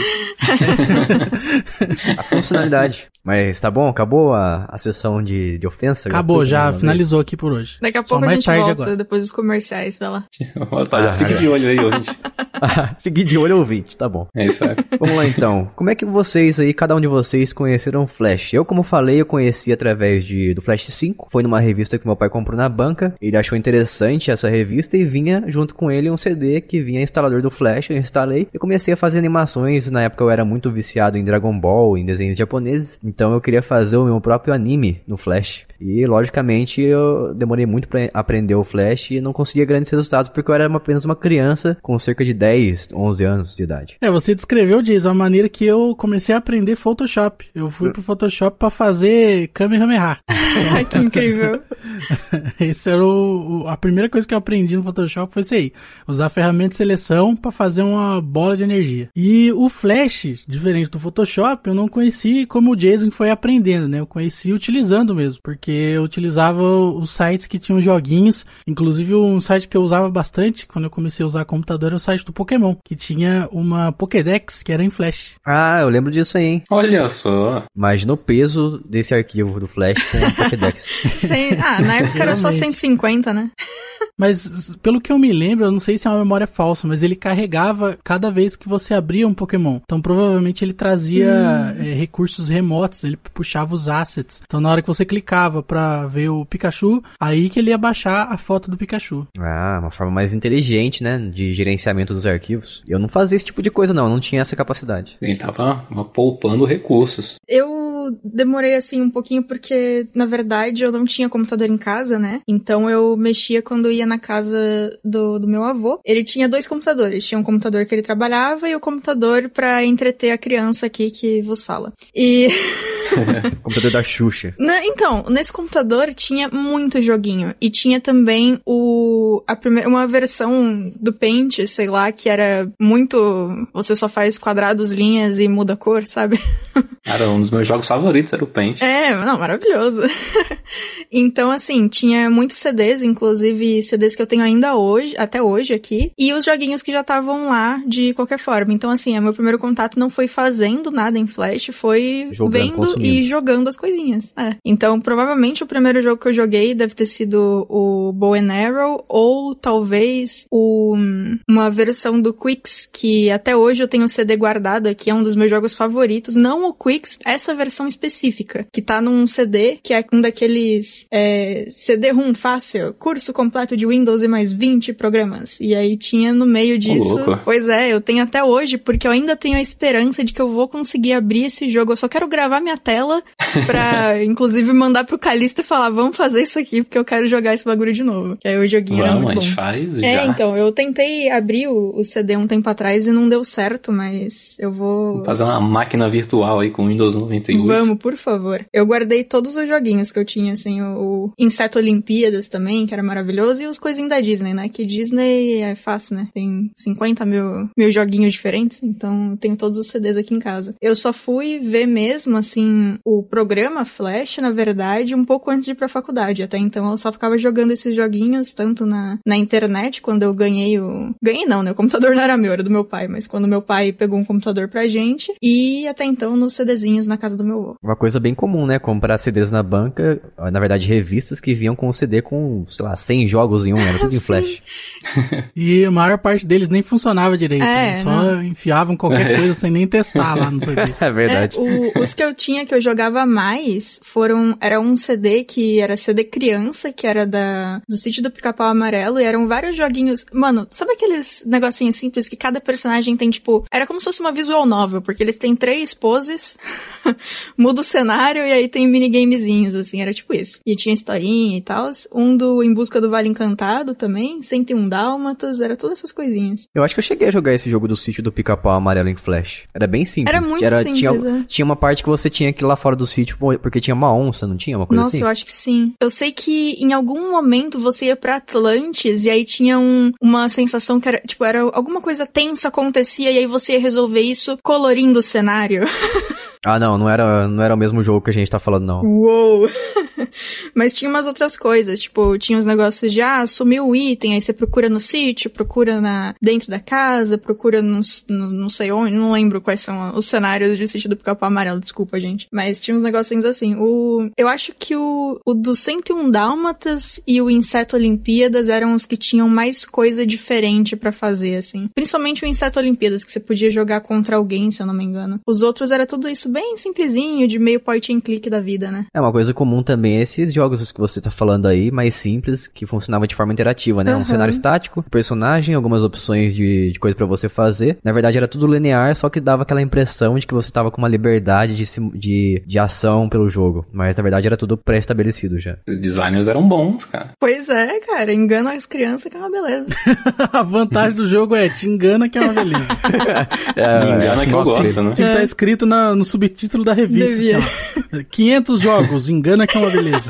A funcionalidade. Mas tá bom? Acabou a, a sessão de, de ofensa? Acabou, já finalizou aqui por hoje. Daqui a pouco a gente volta agora. Depois dos comerciais, vai lá. Tá, já fique de olho aí, ouvinte. Fique de olho, ouvinte, tá bom. É isso aí. Vamos lá então. Como é que vocês aí, cada um de vocês, conheceram o Flash? Eu, como falei, eu conheci através de, do Flash cinco. Foi numa revista que meu pai comprou na banca. Ele achou interessante essa revista e vinha junto com ele um C D que vinha instalador do Flash. Eu instalei e comecei a fazer animações. Na época eu era muito viciado em Dragon Ball, em desenhos japoneses. Então eu queria fazer o meu próprio anime no Flash. E, logicamente, eu demorei muito pra aprender o Flash e não conseguia grandes resultados porque eu era apenas uma criança com cerca de dez, onze anos de idade. É, você descreveu, Jason, a maneira que eu comecei a aprender Photoshop. Eu fui pro Photoshop pra fazer Kamehameha. Ai, que incrível. Esse era o, o, a primeira coisa que eu aprendi no Photoshop foi isso aí. Usar a ferramenta de seleção pra fazer uma bola de energia. E o Flash, diferente do Photoshop, eu não conheci como o Jason foi aprendendo, né? Eu conheci utilizando mesmo, porque eu utilizava os sites que tinham joguinhos, inclusive um site que eu usava bastante quando eu comecei a usar computador era o site do Pokémon, que tinha uma Pokédex que era em Flash. Ah, eu lembro disso aí, hein? Olha só. Imagina o peso desse arquivo do Flash com a Pokédex. Sem... Ah, na época era só cento e cinquenta, né? Mas, pelo que eu me lembro, eu não sei se é uma memória falsa, mas ele carregava cada vez que você abria um Pokémon. Então, provavelmente, ele trazia hum. é, recursos remotos, ele puxava os assets. Então, na hora que você clicava pra ver o Pikachu, aí que ele ia baixar a foto do Pikachu. Ah, uma forma mais inteligente, né, de gerenciamento dos arquivos. Eu não fazia esse tipo de coisa, não, eu não tinha essa capacidade. Ele tava poupando recursos. Eu demorei, assim, um pouquinho porque, na verdade, eu não tinha computador em casa, né? Então, eu mexia quando ia na casa do, do meu avô. Ele tinha dois computadores. Tinha um computador que ele trabalhava e o computador pra entreter a criança aqui que vos fala. E... Computador da Xuxa. Na, então, nesse computador tinha muito joguinho. E tinha também o a primeira, uma versão do Paint, sei lá, que era muito... Você só faz quadrados, linhas e muda a cor, sabe? Cara, um dos meus jogos favoritos era o Paint. É, não, maravilhoso. Então, assim, tinha muitos C Ds, inclusive C Ds que eu tenho ainda hoje, até hoje aqui, e os joguinhos que já estavam lá de qualquer forma. Então, assim, o meu primeiro contato não foi fazendo nada em Flash, foi jogando, vendo consumindo. E jogando as coisinhas. É. Então, provavelmente o primeiro jogo que eu joguei deve ter sido o Bow and Arrow, ou talvez o, uma versão do Quicks, que até hoje eu tenho o C D guardado aqui, é um dos meus jogos favoritos. Não o Quicks, essa versão específica, que tá num C D, que é um daqueles é, C D-ROM fácil, curso completo de Windows e mais vinte programas. E aí tinha no meio disso... Oh, pois é, eu tenho até hoje, porque eu ainda tenho a esperança de que eu vou conseguir abrir esse jogo. Eu só quero gravar minha tela pra, inclusive, mandar pro Calista e falar, vamos fazer isso aqui, porque eu quero jogar esse bagulho de novo. Que aí o joguinho era muito bom. Faz, é, já. então, eu tentei abrir o, o C D um tempo atrás e não deu certo, mas eu vou... Vou fazer uma máquina virtual aí com Windows noventa e oito. Vamos, por favor. Eu guardei todos os joguinhos que eu tinha, assim, o, o Inseto Olimpíadas também, que era maravilhoso, e os coisinhos da Disney, né? Que Disney é fácil, né? Tem cinquenta mil, mil joguinhos diferentes, então eu tenho todos os C Ds aqui em casa. Eu só fui ver mesmo, assim, o programa Flash, na verdade, um pouco antes de ir pra faculdade. Até então eu só ficava jogando esses joguinhos, tanto na, na internet, quando eu ganhei o... Ganhei não, né? O computador não era meu, era do meu pai, mas quando meu pai pegou um computador pra gente, e até então nos CDzinhos na casa do meu avô. Uma coisa bem comum, né? Comprar C Ds na banca, na verdade revistas que vinham com o C D com, sei lá, cem jogos em um, era tudo em Flash. E a maior parte deles nem funcionava direito, é, eles só não. enfiavam qualquer coisa sem nem testar lá no C D. É verdade. É, o, os que eu tinha, que eu jogava mais, foram, era um C D que era C D criança, que era da, do Sítio do Pica-Pau Amarelo, e eram vários joguinhos, mano, sabe aqueles negocinhos simples que cada personagem tem, tipo, era como se fosse uma visual novel, porque eles têm três poses, muda o cenário e aí tem minigamezinhos, assim, era tipo isso. E tinha historinha e tal. Um do Em Busca do Vale Encantado também, cento e um Dálmatas, era todas essas coisinhas. Eu acho que eu cheguei a jogar esse jogo do sítio do Pica-Pau Amarelo em Flash. Era bem simples. Era muito era, simples, tinha, é. tinha uma parte que você tinha que ir lá fora do sítio porque tinha uma onça, não tinha? Uma coisa Nossa, assim? eu acho que sim. Eu sei que em algum momento você ia pra Atlantis e aí tinha um, uma sensação que era, tipo, era alguma coisa tensa acontecia e aí você ia resolver isso colorindo o cenário. Ah, não, não era, não era o mesmo jogo que a gente tá falando, não. Uou! Mas tinha umas outras coisas, tipo, tinha os negócios de, ah, sumiu o item, aí você procura no sítio, procura na, dentro da casa, procura no, no, não sei onde, não lembro quais são os cenários de sítio do Pica-Pau Amarelo, desculpa, gente. Mas tinha uns negocinhos assim. O, eu acho que o, o do cento e um Dálmatas e o Inseto Olimpíadas eram os que tinham mais coisa diferente pra fazer, assim. Principalmente o Inseto Olimpíadas, que você podia jogar contra alguém, se eu não me engano. Os outros era tudo isso bem simplesinho, de meio point and click da vida, né? É, uma coisa comum também é esses jogos que você tá falando aí, mais simples, que funcionava de forma interativa, né? Uhum. Um cenário estático, personagem, algumas opções de, de coisa pra você fazer. Na verdade era tudo linear, só que dava aquela impressão de que você tava com uma liberdade de, de, de ação pelo jogo. Mas na verdade era tudo pré-estabelecido já. Os designers eram bons, cara. Pois é, cara. Engana as crianças que é uma beleza. A vantagem do jogo é te engana que é uma beleza. é, Me engana assim, que eu gosto, né? Tinha que tá escrito na, no subtítulo da revista. Assim, quinhentos jogos, engana que é uma beleza.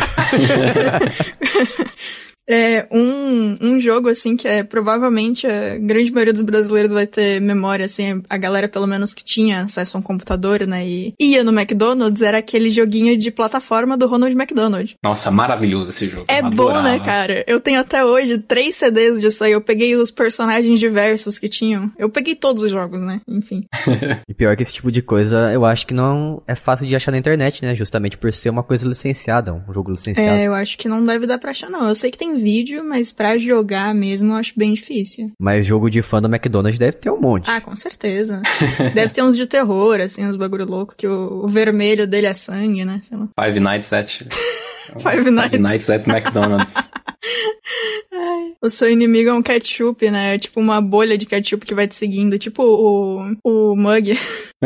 É, um, um jogo, assim, que é provavelmente a grande maioria dos brasileiros vai ter memória, assim, a galera, pelo menos, que tinha acesso a um computador, né, e ia no McDonald's, era aquele joguinho de plataforma do Ronald McDonald. Nossa, maravilhoso esse jogo. É bom, né, cara? Eu tenho até hoje três C Ds disso aí, eu peguei os personagens diversos que tinham. Eu peguei todos os jogos, né, enfim. E pior que esse tipo de coisa, eu acho que não é fácil de achar na internet, né, justamente por ser uma coisa licenciada, um jogo licenciado. É, eu acho que não deve dar pra achar, não. Eu sei que tem vídeo, mas pra jogar mesmo eu acho bem difícil. Mas jogo de fã do McDonald's deve ter um monte. Ah, com certeza. Deve ter uns de terror, assim, uns bagulho louco, que o, o vermelho dele é sangue, né? Sei lá. Five Nights at... Five Nights. Five Nights at McDonald's. Ai, o seu inimigo é um ketchup, né? É tipo uma bolha de ketchup que vai te seguindo, tipo o, o Mug.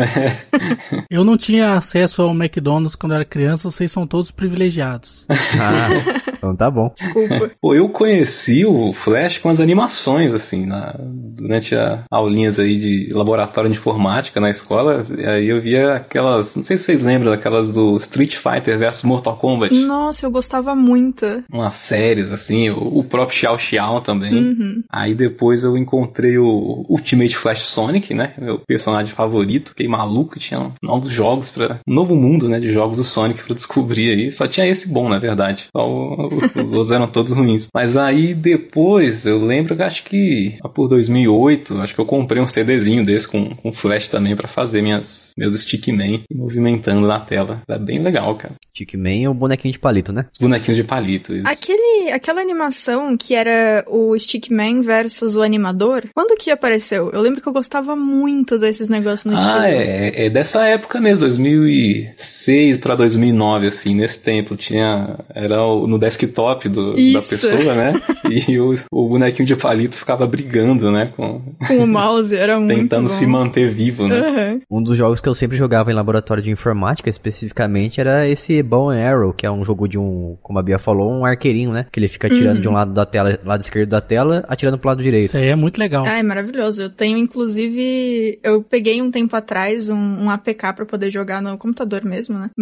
Eu não tinha acesso ao McDonald's quando eu era criança, vocês são todos privilegiados. Ah, então tá bom. Desculpa. Pô, eu conheci o Flash com as animações, assim, na, durante a aulinhas aí de laboratório de informática na escola, aí eu via aquelas, não sei se vocês lembram daquelas do Street Fighter versus Mortal Kombat. Nossa, eu gostava muito. Umas séries, assim, o, o próprio Xiao Xiao também. Uhum. Aí depois eu encontrei o Ultimate Flash Sonic, né, meu personagem favorito, fiquei maluco, tinha novos jogos para um novo mundo, né, de jogos do Sonic pra descobrir aí, só tinha esse bom, na verdade, só o, os outros eram todos ruins. Mas aí depois, eu lembro que acho que por dois mil e oito, acho que eu comprei um CDzinho desse com, com Flash também pra fazer minhas, meus Stickman movimentando na tela. Era bem legal, cara. Stickman é o bonequinho de palito, né? Os bonequinhos de palito, isso. Aquele, aquela animação que era o Stickman versus o animador, quando que apareceu? Eu lembro que eu gostava muito desses negócios no estilo. Ah, é, é dessa época mesmo, dois mil e seis pra dois mil e nove, assim, nesse tempo. Tinha, era o, no desktop do, da pessoa, né? E o, o bonequinho de palito ficava brigando, né? Com, com o mouse, era muito tentando bom. se manter vivo, né? Uhum. Um dos jogos que eu sempre jogava em laboratório de informática, especificamente, era esse Bow and Arrow, que é um jogo de um, como a Bia falou, um arqueirinho, né? Que ele fica atirando uhum. de um lado da tela, lado esquerdo da tela, atirando pro lado direito. Isso aí é muito legal. Ah, é maravilhoso. Eu tenho, inclusive, eu peguei um tempo atrás um, um A P K pra poder jogar no computador mesmo, né?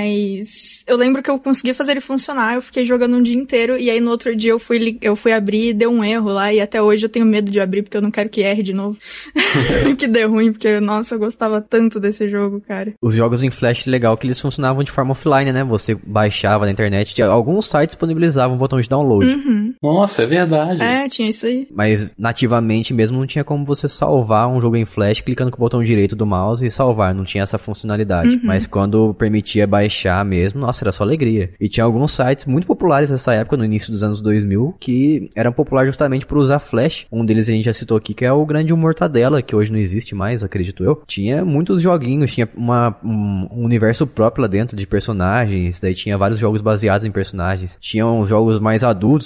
Mas eu lembro que eu conseguia fazer ele funcionar, eu fiquei jogando um dia inteiro, e aí no outro dia eu fui, eu fui abrir e deu um erro lá, e até hoje eu tenho medo de abrir, porque eu não quero que erre de novo. Que dê ruim, porque, nossa, eu gostava tanto desse jogo, cara. Os jogos em Flash, legal que eles funcionavam de forma offline, né? Você baixava na internet, alguns sites disponibilizavam um botão de download. Uhum. Nossa, é verdade. É, tinha isso aí. Mas nativamente mesmo não tinha como você salvar um jogo em Flash clicando com o botão direito do mouse e salvar, não tinha essa funcionalidade. Uhum. Mas quando permitia baixar mesmo, nossa, era só alegria. E tinha alguns sites muito populares nessa época, no início dos anos dois mil, que eram populares justamente por usar Flash. Um deles a gente já citou aqui, que é o Grande Mortadela, que hoje não existe mais, acredito eu. Tinha muitos joguinhos, tinha uma, um, um universo próprio lá dentro de personagens, daí tinha vários jogos baseados em personagens. Tinham jogos mais adultos, assim, também,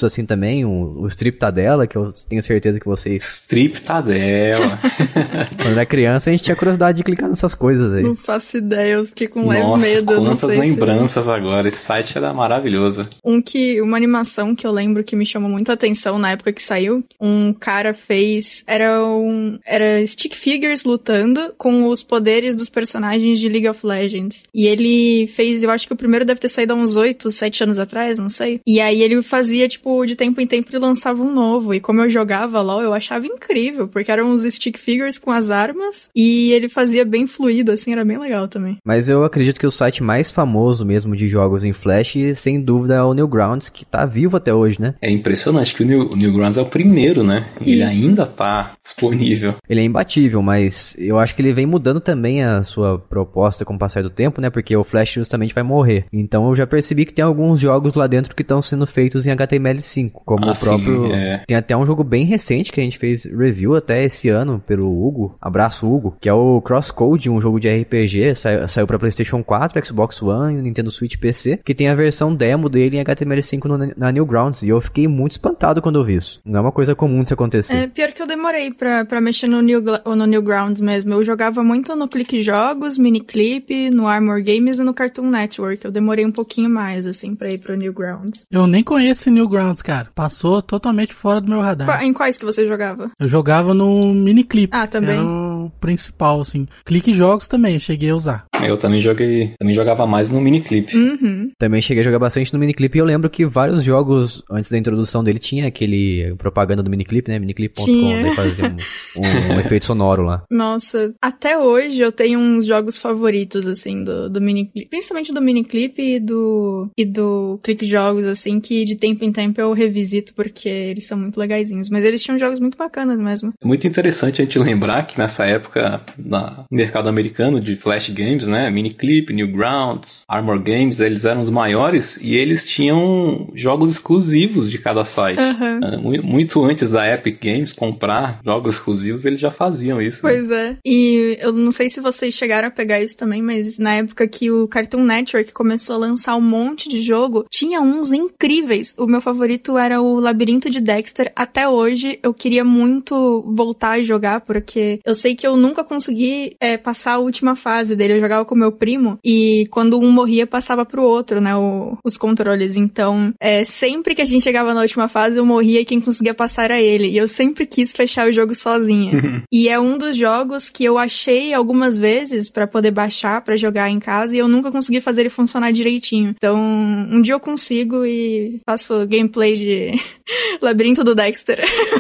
também, o, o Striptadella, que eu tenho certeza que vocês... Striptadella. Quando era criança, a gente tinha curiosidade de clicar nessas coisas aí. Não faço ideia, eu fiquei com leve Nossa, medo. Quantas não sei lembranças se... agora, esse site era maravilhoso. Um que, uma animação que eu lembro que me chamou muita atenção na época que saiu, um cara fez, era um, era stick figures lutando com os poderes dos personagens de League of Legends. E ele fez, eu acho que o primeiro deve ter saído há uns oito, sete anos atrás, não sei. E aí ele fazia, tipo, de tempo em tempo ele lançava um novo. E como eu jogava LoL, eu achava incrível, porque eram uns stick figures com as armas e ele fazia bem fluido, assim, era bem legal também. Mas eu acredito que o site mais famoso mesmo de jogos em Flash, sem dúvida, é o Newgrounds, que tá vivo até hoje, né? É impressionante que o, New, o Newgrounds é o primeiro, né? Ele Isso. ainda tá disponível. Ele é imbatível, mas eu acho que ele vem mudando também a sua proposta com o passar do tempo, né? Porque o Flash justamente vai morrer. Então eu já percebi que tem alguns jogos lá dentro que estão sendo feitos em H T M L cinco, como ah, o próprio... Sim, é. Tem até um jogo bem recente que a gente fez review até esse ano pelo Hugo, abraço Hugo, que é o Crosscode, um jogo de R P G, saiu, saiu pra PlayStation quatro, Xbox One, Nintendo Switch P C, que tem a versão demo dele em H T M L cinco no, na Newgrounds, e eu fiquei muito espantado quando eu vi isso. Não é uma coisa comum de isso acontecer. É, pior que eu demorei pra, pra mexer no, New, no Newgrounds mesmo. Eu jogava muito no Clique Jogos, Miniclip, no Armor Games e no Cartoon Network. Eu demorei um pouquinho mais, assim, pra ir pro Newgrounds. Eu nem conheço esse Newgrounds, cara. Passou totalmente fora do meu radar. Qua, em quais que você jogava? Eu jogava no Miniclip. Ah, também. Era o principal, assim. Clique Jogos também, eu cheguei a usar. Eu também joguei, também jogava mais no Miniclip. Uhum. Também cheguei a jogar bastante no Miniclip e eu lembro que vários jogos, antes da introdução dele, tinha aquele propaganda do Miniclip, né? Miniclip ponto com, daí fazia um, um, um efeito sonoro lá. Nossa, até hoje eu tenho uns jogos favoritos, assim, do, do Miniclip. Principalmente do Miniclip e do, e do Clique Jogos, assim, que de tempo em tempo eu revisito porque eles são muito legaizinhos. Mas eles tinham jogos muito bacanas mesmo. É muito interessante a gente lembrar que nessa época, no mercado americano de Flash Games, né? Miniclip, Newgrounds, Armor Games, eles eram os maiores e eles tinham jogos exclusivos de cada site. Uhum. Muito antes da Epic Games comprar jogos exclusivos, eles já faziam isso. Pois né? é. E eu não sei se vocês chegaram a pegar isso também, mas na época que o Cartoon Network começou a lançar um monte de jogo, tinha uns incríveis. O meu favorito era o Labirinto de Dexter. Até hoje eu queria muito voltar a jogar, porque eu sei que eu nunca consegui é, passar a última fase dele. Eu jogava com meu primo e quando um morria, passava pro outro, né, o, os controles. Então, é, sempre que a gente chegava na última fase, eu morria e quem conseguia passar era ele. E eu sempre quis fechar o jogo sozinha. Uhum. E é um dos jogos que eu achei algumas vezes pra poder baixar, pra jogar em casa, e eu nunca consegui fazer ele funcionar direitinho. Então, um dia eu consigo e faço gameplay de Labirinto do Dexter.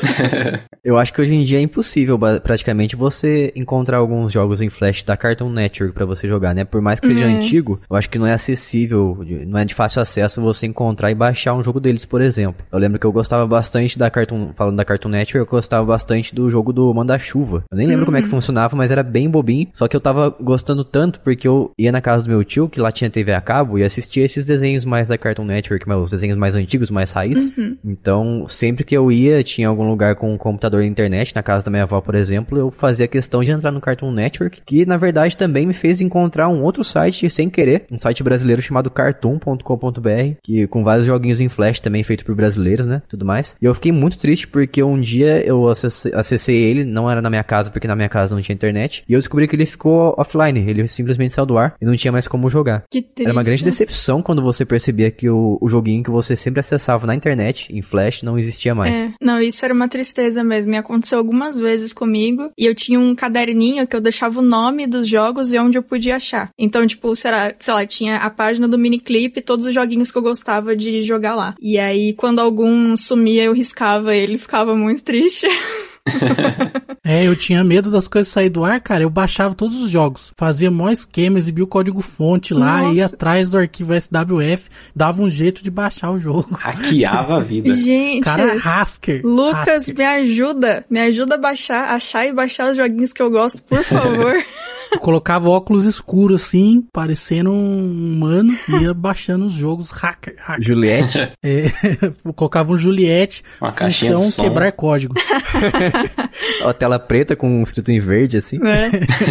Eu acho que hoje em dia é impossível, praticamente, você encontrar alguns jogos em Flash da Cartoon Network pra você jogar, né? Por mais que seja é. antigo, eu acho que não é acessível, não é de fácil acesso você encontrar e baixar um jogo deles, por exemplo. Eu lembro que eu gostava bastante da Cartoon, falando da Cartoon Network, eu gostava bastante do jogo do Manda-Chuva. Eu nem lembro uhum. como é que funcionava, mas era bem bobinho, só que eu tava gostando tanto porque eu ia na casa do meu tio, que lá tinha T V a cabo, e assistia esses desenhos mais da Cartoon Network, os desenhos mais antigos, mais raiz. Uhum. Então, sempre que eu ia, tinha algum lugar com um computador e internet, na casa da minha avó, por exemplo, eu fazia questão de entrar no Cartoon Network, que na verdade também me fez encontrar um outro site sem querer, um site brasileiro chamado cartoon ponto com ponto b r, que com vários joguinhos em Flash também feito por brasileiros, né, tudo mais. E eu fiquei muito triste porque um dia eu acessei, acessei ele, não era na minha casa, porque na minha casa não tinha internet, e eu descobri que ele ficou offline, ele simplesmente saiu do ar e não tinha mais como jogar. Que triste. Era uma grande decepção quando você percebia que o, o joguinho que você sempre acessava na internet, em Flash, não existia mais. É, não, isso era uma tristeza mesmo, e aconteceu algumas vezes comigo, e eu tinha um caderninho que eu deixava o nome dos jogos e onde eu podia achar. Então, tipo, será, sei lá, tinha a página do Miniclip e todos os joguinhos que eu gostava de jogar lá. E aí, quando algum sumia, eu riscava ele, ficava muito triste. É, eu tinha medo das coisas sair do ar, cara. Eu baixava todos os jogos, fazia mó esquema, exibia o código fonte lá, Nossa. ia atrás do arquivo S W F, dava um jeito de baixar o jogo. Hackeava a vida. Gente, cara, hacker. Lucas, hacker. me ajuda, me ajuda a baixar, achar e baixar os joguinhos que eu gosto, por favor. Eu colocava óculos escuros assim, parecendo um humano, e ia baixando os jogos hacker. hacker. Juliette? É, eu colocava um Juliette, uma caixinha de som. Quebrar código. A tela preta com um escrito em verde, assim. É.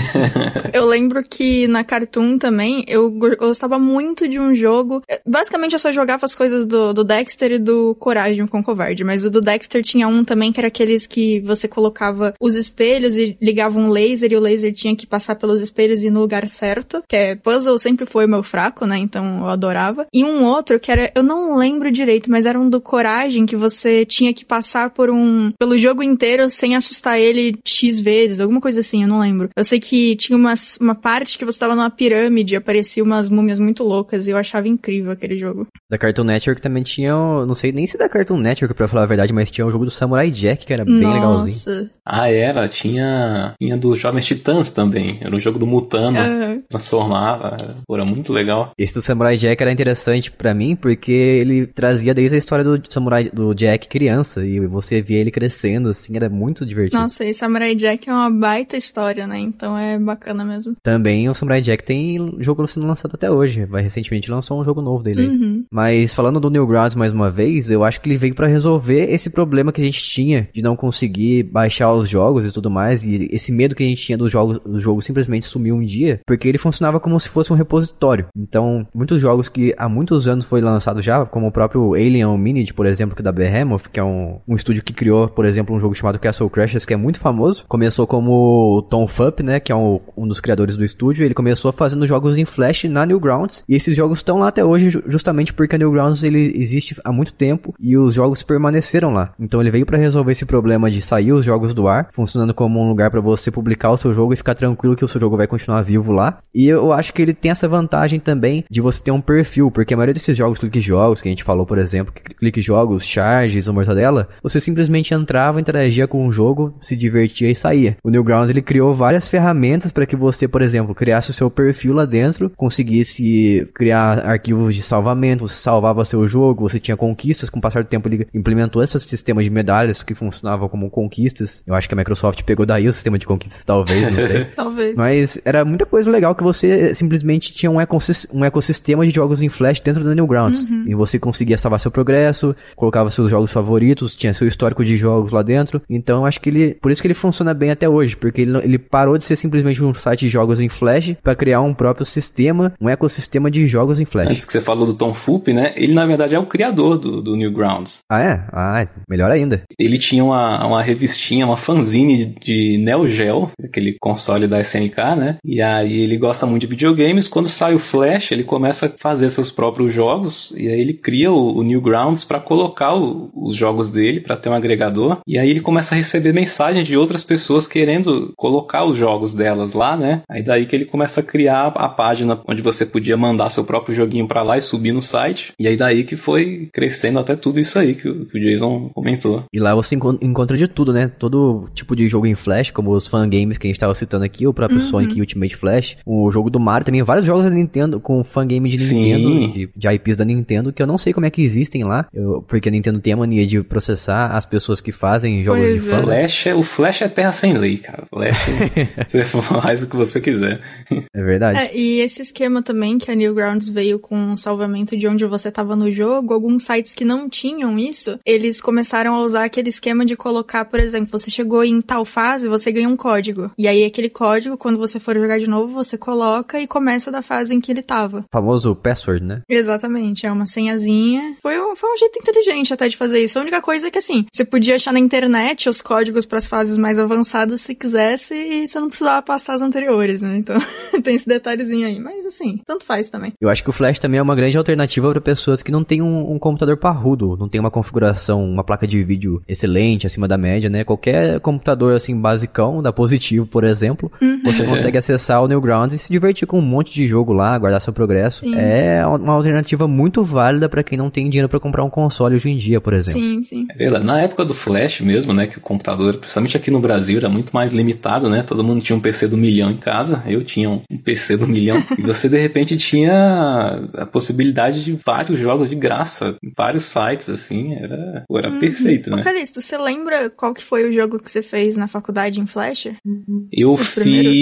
Eu lembro que na Cartoon também, eu gostava muito de um jogo. Basicamente eu só jogava as coisas do, do Dexter e do Coragem com o Covarde, mas o do Dexter tinha um também que era aqueles que você colocava os espelhos e ligava um laser e o laser tinha que passar pelos espelhos e ir no lugar certo, que é puzzle sempre foi o meu fraco, né, então eu adorava. E um outro que era, eu não lembro direito, mas era um do Coragem que você tinha que passar por um, pelo jogo inteiro sem assustar ele X vezes, alguma coisa assim, eu não lembro. Eu sei que tinha uma, uma parte que você tava numa pirâmide e apareciam umas múmias muito loucas e eu achava incrível aquele jogo. Da Cartoon Network também tinha, não sei nem se da Cartoon Network pra falar a verdade, mas tinha o jogo do Samurai Jack que era bem Nossa. legalzinho. Ah, era, tinha, tinha dos Jovens Titãs também, era um jogo do Mutano, uhum. transformava, era muito legal. Esse do Samurai Jack era interessante pra mim porque ele trazia desde a história do Samurai do Jack criança e você via ele crescendo, assim, era muito divertido. Nossa, e Samurai Jack é uma baita história, né? Então é bacana mesmo. Também o Samurai Jack tem jogo sendo lançado até hoje. Vai, recentemente lançou um jogo novo dele uhum. aí. Mas falando do Newgrounds mais uma vez, eu acho que ele veio pra resolver esse problema que a gente tinha de não conseguir baixar os jogos e tudo mais. E esse medo que a gente tinha dos jogos, do jogo simplesmente sumir um dia, porque ele funcionava como se fosse um repositório. Então, muitos jogos que há muitos anos foi lançado já, como o próprio Alien Hominid, por exemplo, que é da Behemoth, que é um, um estúdio que criou, por exemplo, um jogo chamado Castle Crashers, que é muito famoso. Começou como o Tom Fupp, né, que é um, um dos criadores do estúdio. Ele começou fazendo jogos em Flash na Newgrounds, e esses jogos estão lá até hoje justamente porque a Newgrounds ele existe há muito tempo e os jogos permaneceram lá. Então ele veio para resolver esse problema de sair os jogos do ar, funcionando como um lugar para você publicar o seu jogo e ficar tranquilo que o seu jogo vai continuar vivo lá. E eu acho que ele tem essa vantagem também de você ter um perfil, porque a maioria desses jogos, clique jogos, que a gente falou, por exemplo, clique jogos, charges ou mortadela, você simplesmente entrava, interagia com o jogo, se divertia e saía. O Newgrounds ele criou várias ferramentas para que você, por exemplo, criasse o seu perfil lá dentro, conseguisse criar arquivos de salvamento, você salvava seu jogo, você tinha conquistas, com o passar do tempo ele implementou esse sistema de medalhas que funcionavam como conquistas. Eu acho que a Microsoft pegou daí o sistema de conquistas, talvez, não sei. Talvez. Mas era muita coisa legal que você simplesmente tinha um, ecossi- um ecossistema de jogos em Flash dentro da Newgrounds. Uhum. E você conseguia salvar seu progresso, colocava seus jogos favoritos, tinha seu histórico de jogos lá dentro. Então eu acho que ele, por isso que ele funciona bem até hoje, porque ele, ele parou de ser simplesmente um site de jogos em Flash para criar um próprio sistema, um ecossistema de jogos em Flash. Antes que você falou do Tom Fupp, né? Ele na verdade é o criador do, do Newgrounds. Ah, é? Ah, melhor ainda. Ele tinha uma, uma revistinha, uma fanzine de, de Neo Geo, aquele console da S N K, né? E aí ele gosta muito de videogames. Quando sai o Flash, ele começa a fazer seus próprios jogos e aí ele cria o, o Newgrounds para colocar o, os jogos dele, para ter um agregador. E aí ele começa a receber mensagem de outras pessoas querendo colocar os jogos delas lá, né? Aí daí que ele começa a criar a página onde você podia mandar seu próprio joguinho para lá e subir no site. E aí daí que foi crescendo até tudo isso aí que o, que o Jason comentou. E lá você encontra de tudo, né? Todo tipo de jogo em Flash, como os fangames que a gente tava citando aqui, o próprio uhum. Sonic Ultimate Flash, o jogo do Mario também, vários jogos da Nintendo com fangame de Nintendo, de, de I Ps da Nintendo, que eu não sei como é que existem lá, eu, porque a Nintendo tem a mania de processar as pessoas que fazem jogos pois de fã. É. Flash, o Flash é terra sem lei, cara. Flash, você faz o que você quiser. É verdade. É, e esse esquema também que a Newgrounds veio com um salvamento de onde você tava no jogo, alguns sites que não tinham isso, eles começaram a usar aquele esquema de colocar, por exemplo, você chegou em tal fase, você ganha um código. E aí aquele código, quando você for jogar de novo, você coloca e começa da fase em que ele tava. O famoso password, né? Exatamente, é uma senhazinha. Foi um, foi um jeito inteligente até de fazer isso. A única coisa é que assim, você podia achar na internet os códigos para as fases mais avançadas se quisesse e você não precisava passar as anteriores, né? Então tem esse detalhezinho aí. Mas assim, tanto faz também. Eu acho que o Flash também é uma grande alternativa para pessoas que não têm um, um computador parrudo, não tem uma configuração, uma placa de vídeo excelente, acima da média, né? Qualquer computador assim basicão, da Positivo, por exemplo, uhum. você consegue acessar o Newgrounds e se divertir com um monte de jogo lá, guardar seu progresso. Sim. É uma alternativa muito válida para quem não tem dinheiro para comprar um console hoje em dia, por exemplo. Sim, sim. É verdade. Na época do Flash mesmo, né, que o computador, principalmente aqui no Brasil, era muito mais limitado, né? Todo mundo tinha um P C do milhão em casa. Eu tinha um P C do milhão. E você, de repente, tinha a possibilidade de vários jogos de graça, vários sites, assim. Era, era uhum. perfeito, né? Ô, Calixto, você lembra qual que foi o jogo que você fez na faculdade em Flash? Eu fiz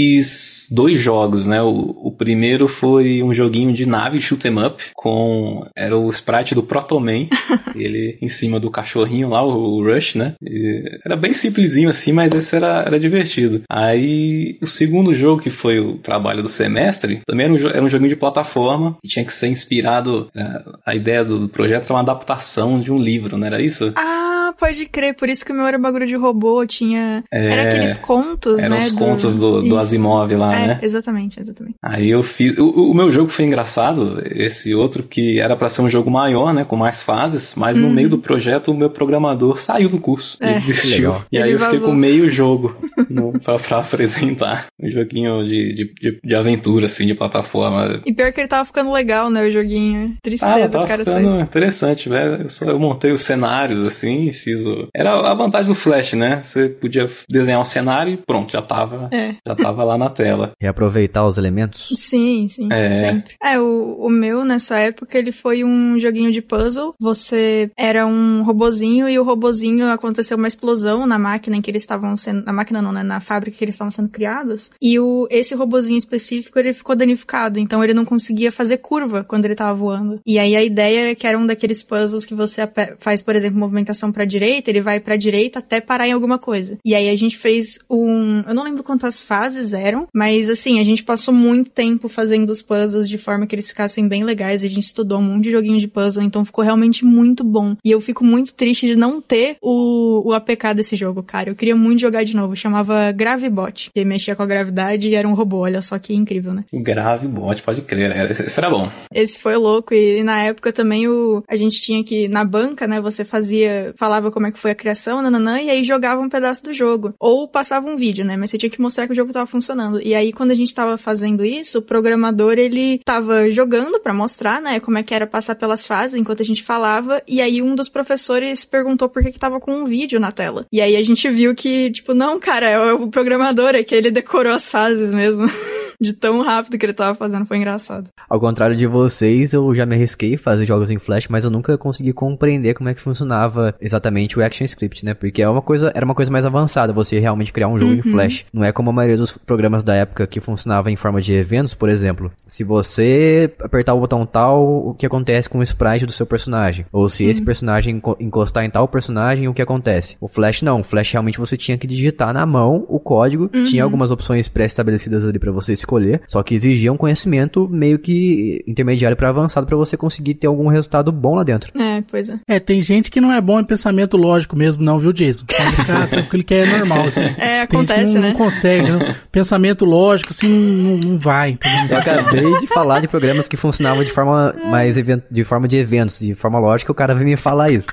fiz dois jogos, né? O, o primeiro foi um joguinho de nave, shoot 'em up, com... Era o sprite do Proto Man, ele em cima do cachorrinho lá, o, o Rush, né? E era bem simplesinho assim, mas esse era, era divertido. Aí, o segundo jogo, que foi o trabalho do semestre, também era um, era um joguinho de plataforma, que tinha que ser inspirado... A ideia do projeto era uma adaptação de um livro, não era isso? Ah, pode crer, por isso que o meu era bagulho de robô, tinha... É, era aqueles contos, eram né? Eram os contos do, do Asimov lá, é, né? Exatamente, exatamente. Aí eu fiz... O, o meu jogo foi engraçado, esse outro, que era pra ser um jogo maior, né? Com mais fases, mas uhum. no meio do projeto o meu programador saiu do curso. É. Ele desistiu. E ele aí eu vazou. fiquei com meio jogo no, pra, pra apresentar. Um joguinho de, de, de, de aventura, assim, de plataforma. E pior que ele tava ficando legal, né? O joguinho. Tristeza, ah, o cara saiu. Interessante, velho. Eu, só, eu montei os cenários, assim, e fiz o... Era a vantagem do Flash, né? Você podia desenhar um cenário e pronto, já tava, é. já tava lá na tela. Reaproveitar os elementos? Sim, sim, é. sempre. É, o, o meu, nessa época, ele foi um joguinho de puzzle. Você era um robozinho e o robozinho aconteceu uma explosão na máquina em que eles estavam sendo... Na máquina não, né? Na fábrica que eles estavam sendo criados. E o, esse robozinho específico, ele ficou danificado. Então ele não conseguia fazer curva quando ele tava voando. E aí a ideia era que era um daqueles puzzles que você faz, por exemplo, movimentação pra direita, ele vai pra direita até parar em alguma coisa. E aí a gente fez um... Eu não lembro quantas fases eram, mas assim, a gente passou muito tempo fazendo os puzzles de forma que eles ficassem bem legais. A gente estudou um monte de joguinho de puzzle, então ficou realmente muito bom. E eu fico muito triste de não ter o, o A P K desse jogo, cara. Eu queria muito jogar de novo. Chamava Gravibot, que mexia com a gravidade e era um robô. Olha só que incrível, né? Gravibot, pode crer. Esse era bom. Esse foi louco. E na época também o, a gente tinha que, na banca, né, você fazia, falava como é que foi a criação, nananã, e aí jogava um pedaço do jogo. Ou passava um vídeo, né, mas você tinha que mostrar que o jogo tava funcionando. E aí, quando a gente tava fazendo isso, o programador, ele tava jogando pra mostrar, né, como é que era passar pelas fases enquanto a gente falava, e aí um dos professores perguntou por que que tava com um vídeo na tela. E aí a gente viu que, tipo, não, cara, é o programador, é que ele decorou as fases mesmo. De tão rápido que ele tava fazendo, foi engraçado. Ao contrário de vocês, eu já me arrisquei a fazer jogos em Flash, mas eu nunca consegui compreender como é que funcionava exatamente o ActionScript, né? Porque é uma coisa, era uma coisa mais avançada, você realmente criar um jogo uhum. em Flash. Não é como a maioria dos programas da época que funcionava em forma de eventos, por exemplo. Se você apertar o botão tal, o que acontece com o sprite do seu personagem? Ou se Sim. esse personagem encostar em tal personagem, o que acontece? O Flash não. O Flash realmente você tinha que digitar na mão o código. Uhum. Tinha algumas opções pré-estabelecidas ali pra você escolher. Só que exigia um conhecimento meio que intermediário para avançado para você conseguir ter algum resultado bom lá dentro. É, pois é. É, tem gente que não é bom em pensamento lógico mesmo, não, viu, Jason? Pode ficar tranquilo que é normal, assim. É, tem acontece, gente que não, né? não consegue, não. Pensamento lógico, assim, não, não vai, entendeu? Eu acabei de falar de programas que funcionavam de forma mais event... de forma de eventos, de forma lógica, o cara veio me falar isso.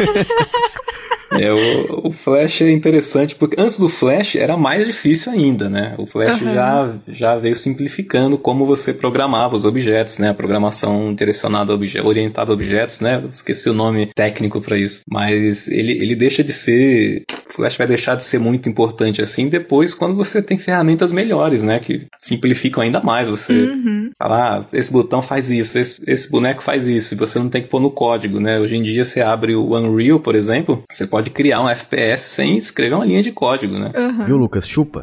É, o, o Flash é interessante, porque antes do Flash era mais difícil ainda, né? O Flash uhum. já, já veio simplificando como você programava os objetos, né? A programação direcionada a objetos, orientada a objetos, né? Esqueci o nome técnico para isso. Mas ele, ele deixa de ser... O Flash vai deixar de ser muito importante assim depois quando você tem ferramentas melhores, né? Que simplificam ainda mais. Você uhum. falar, ah, esse botão faz isso, esse, esse boneco faz isso, e você não tem que pôr no código, né? Hoje em dia você abre o Unreal, por exemplo, você pode pode criar um F P S sem escrever uma linha de código, né? Uhum. Viu, Lucas? Chupa.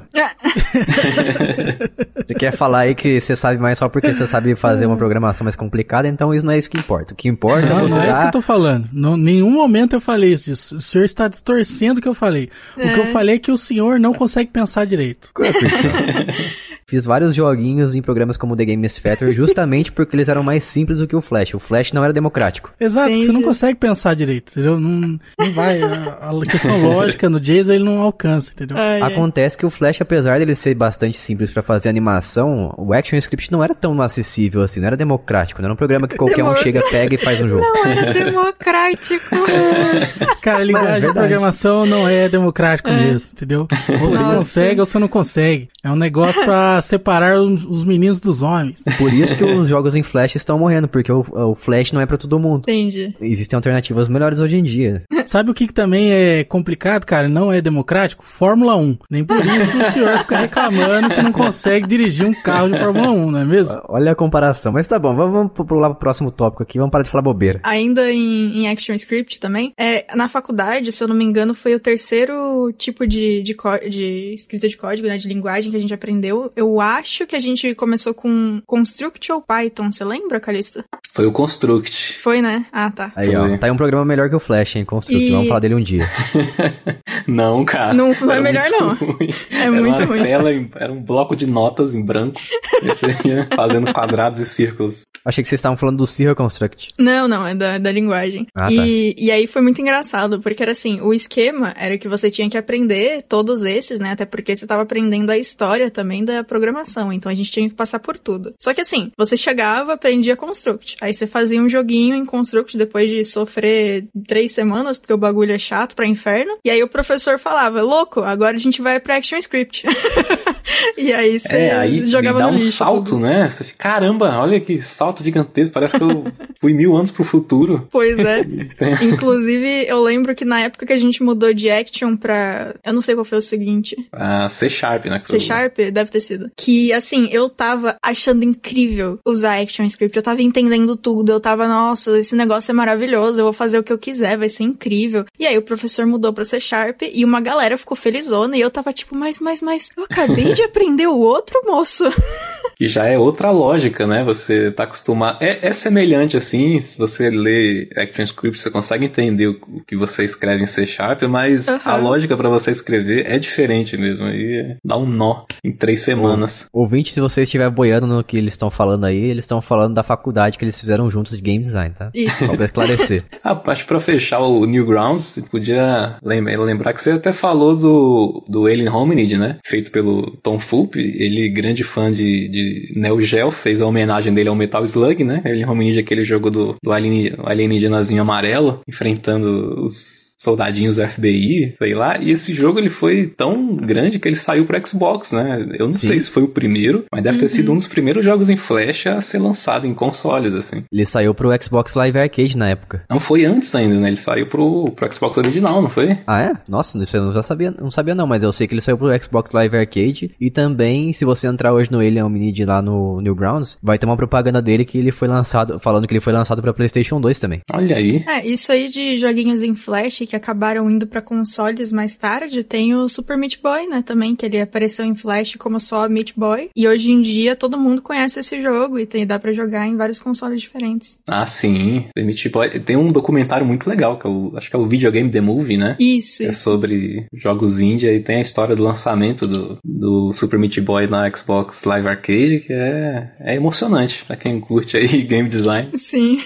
Você quer falar aí que você sabe mais só porque você sabe fazer uma programação mais complicada, então isso não é isso que importa. O que importa não, é você... Não é isso que eu tô falando. Em nenhum momento eu falei isso. O senhor está distorcendo o que eu falei. É. O que eu falei é que o senhor não consegue pensar direito. Qual é a questão? Fiz vários joguinhos em programas como The Game Factory justamente porque eles eram mais simples do que o Flash. O Flash não era democrático. Exato, você não consegue pensar direito, entendeu? Não, não vai. A, a questão lógica no Jason ele não alcança, entendeu? Ah, é. Acontece que o Flash, apesar dele ser bastante simples pra fazer animação, o ActionScript não era tão acessível assim, não era democrático. Não era um programa que qualquer Demor... um chega, pega e faz um jogo. Não era democrático. Cara, a linguagem é de programação não é democrático é. mesmo, entendeu? Ou você Nossa. consegue ou você não consegue. É um negócio pra pra separar os, os meninos dos homens. Por isso que os jogos em Flash estão morrendo, porque o, o Flash não é pra todo mundo. Entendi. Existem alternativas melhores hoje em dia. Sabe o que, que também é complicado, cara? Não é democrático? Fórmula um. Nem por isso o senhor fica reclamando que não consegue dirigir um carro de Fórmula um, não é mesmo? Olha a comparação. Mas tá bom, vamos, vamos pular pro próximo tópico aqui, vamos parar de falar bobeira. Ainda em, em ActionScript também, é, na faculdade, se eu não me engano, foi o terceiro tipo de, de, de escrita de código, né, de linguagem que a gente aprendeu. Eu acho que a gente começou com Construct ou Python, você lembra, Calista? Foi o Construct. Foi, né? Ah, tá. Aí, ó, tá aí um programa melhor que o Flash, hein, Construct, e... vamos falar dele um dia. Não, cara. Não, não é melhor, não. Ruim. É era muito uma ruim. Tela em, era um bloco de notas em branco, fazendo quadrados e círculos. Achei que vocês estavam falando do Sierra Construct. Não, não, é da, da linguagem. Ah, e, tá. e aí foi muito engraçado, porque era assim, o esquema era que você tinha que aprender todos esses, né, até porque você estava aprendendo a história também da programação, então a gente tinha que passar por tudo. Só que assim, você chegava, aprendia Construct, aí você fazia um joguinho em Construct depois de sofrer três semanas, porque o bagulho é chato pra inferno, e aí o professor falava, louco, agora a gente vai pra ActionScript. E aí você é, aí jogava dá no um lixo salto, tudo. né? Você fica, caramba, olha que salto gigantesco, parece que eu fui mil anos pro futuro. Pois é. Inclusive, eu lembro que na época que a gente mudou de Action pra... Eu não sei qual foi o seguinte. Ah, C Sharp, né? C Sharp? Deve ter sido. Que, assim, eu tava achando incrível usar ActionScript. Eu tava entendendo tudo. Eu tava, nossa, esse negócio é maravilhoso. Eu vou fazer o que eu quiser, vai ser incrível. E aí o professor mudou pra C Sharp e uma galera ficou felizona. E eu tava tipo, mas, mas, mas... Eu acabei de aprender o outro, moço. Que já é outra lógica, né? Você tá acostumado... É, é semelhante, assim, se você lê ActionScript, você consegue entender o, o que você escreve em C Sharp, mas uhum. a lógica pra você escrever é diferente mesmo. Aí dá um nó em três semanas. O, ouvinte, se você estiver boiando no que eles estão falando aí, eles estão falando da faculdade que eles fizeram juntos de Game Design, tá? Isso. Só pra esclarecer. Ah, acho que pra fechar o Newgrounds, você podia lembrar que você até falou do, do Alien Hominid, né? Feito pelo Tom Fulp, ele grande fã de, de Neo Geo, fez a homenagem dele ao Metal Slug, né? Alien Hominid é aquele jogo do, do alien, alienígenazinho amarelo, enfrentando os soldadinhos do F B I, sei lá, e esse jogo ele foi tão grande que ele saiu pro Xbox, né? Eu não Sim. sei se foi o primeiro, mas deve uhum. ter sido um dos primeiros jogos em Flash a ser lançado em consoles, assim. Ele saiu pro Xbox Live Arcade na época. Não foi antes ainda, né? Ele saiu pro, pro Xbox original, não foi? Ah, é? Nossa, isso eu não já sabia, não sabia não, mas eu sei que ele saiu pro Xbox Live Arcade e também, se você entrar hoje no Alien Hominid lá no Newgrounds, vai ter uma propaganda dele que ele foi lançado, falando que ele foi lançado pra PlayStation dois também. Olha aí. É, isso aí de joguinhos em Flash que acabaram indo pra consoles mais tarde, tem o Super Meat Boy, né, também, que ele apareceu em Flash como só Meat Boy, e hoje em dia todo mundo conhece esse jogo e tem, dá pra jogar em vários consoles diferentes. Ah, sim. Super Meat Boy tem um documentário muito legal, que é o, acho que é o Videogame The Movie, né? Isso, é isso. sobre jogos indie, e tem a história do lançamento do, do Super Meat Boy na Xbox Live Arcade, que é, é emocionante pra quem curte aí game design. Sim.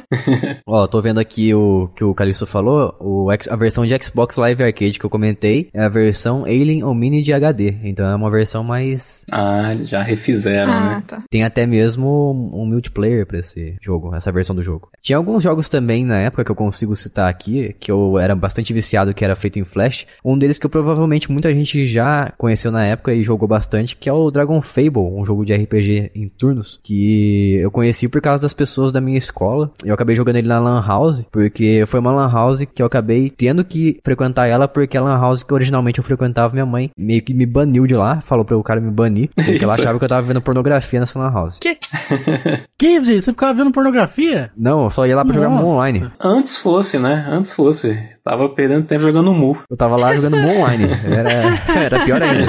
Ó, tô vendo aqui o que o Calixto falou, o, a versão de Xbox Live Arcade que eu comentei é a versão Alien Hominid H D, então é uma versão mais... Ah, já refizeram, ah, né? Tá. Tem até mesmo um multiplayer pra esse jogo, essa versão do jogo. Tinha alguns jogos também na época que eu consigo citar aqui, que eu era bastante viciado, que era feito em Flash, um deles que eu, provavelmente muita gente já conheceu na época e jogou bastante, que é o Dragon Fable, um jogo de R P G em turnos, que eu conheci por causa das pessoas da minha escola. Eu acabei jogando ele na Lan House, porque foi uma Lan House que eu acabei tendo que frequentar ela, porque a Lan House que originalmente eu frequentava, minha mãe meio que me baniu de lá, falou para o cara me banir, porque ela achava que eu tava vendo pornografia nessa Lan House. Que? Que, gente? Você ficava vendo pornografia? Não, eu só ia lá pra Nossa. jogar Moon Online. Antes fosse, né? Antes fosse. Tava perdendo tempo jogando Mu. Eu tava lá jogando Moon Online. Era, era pior ainda.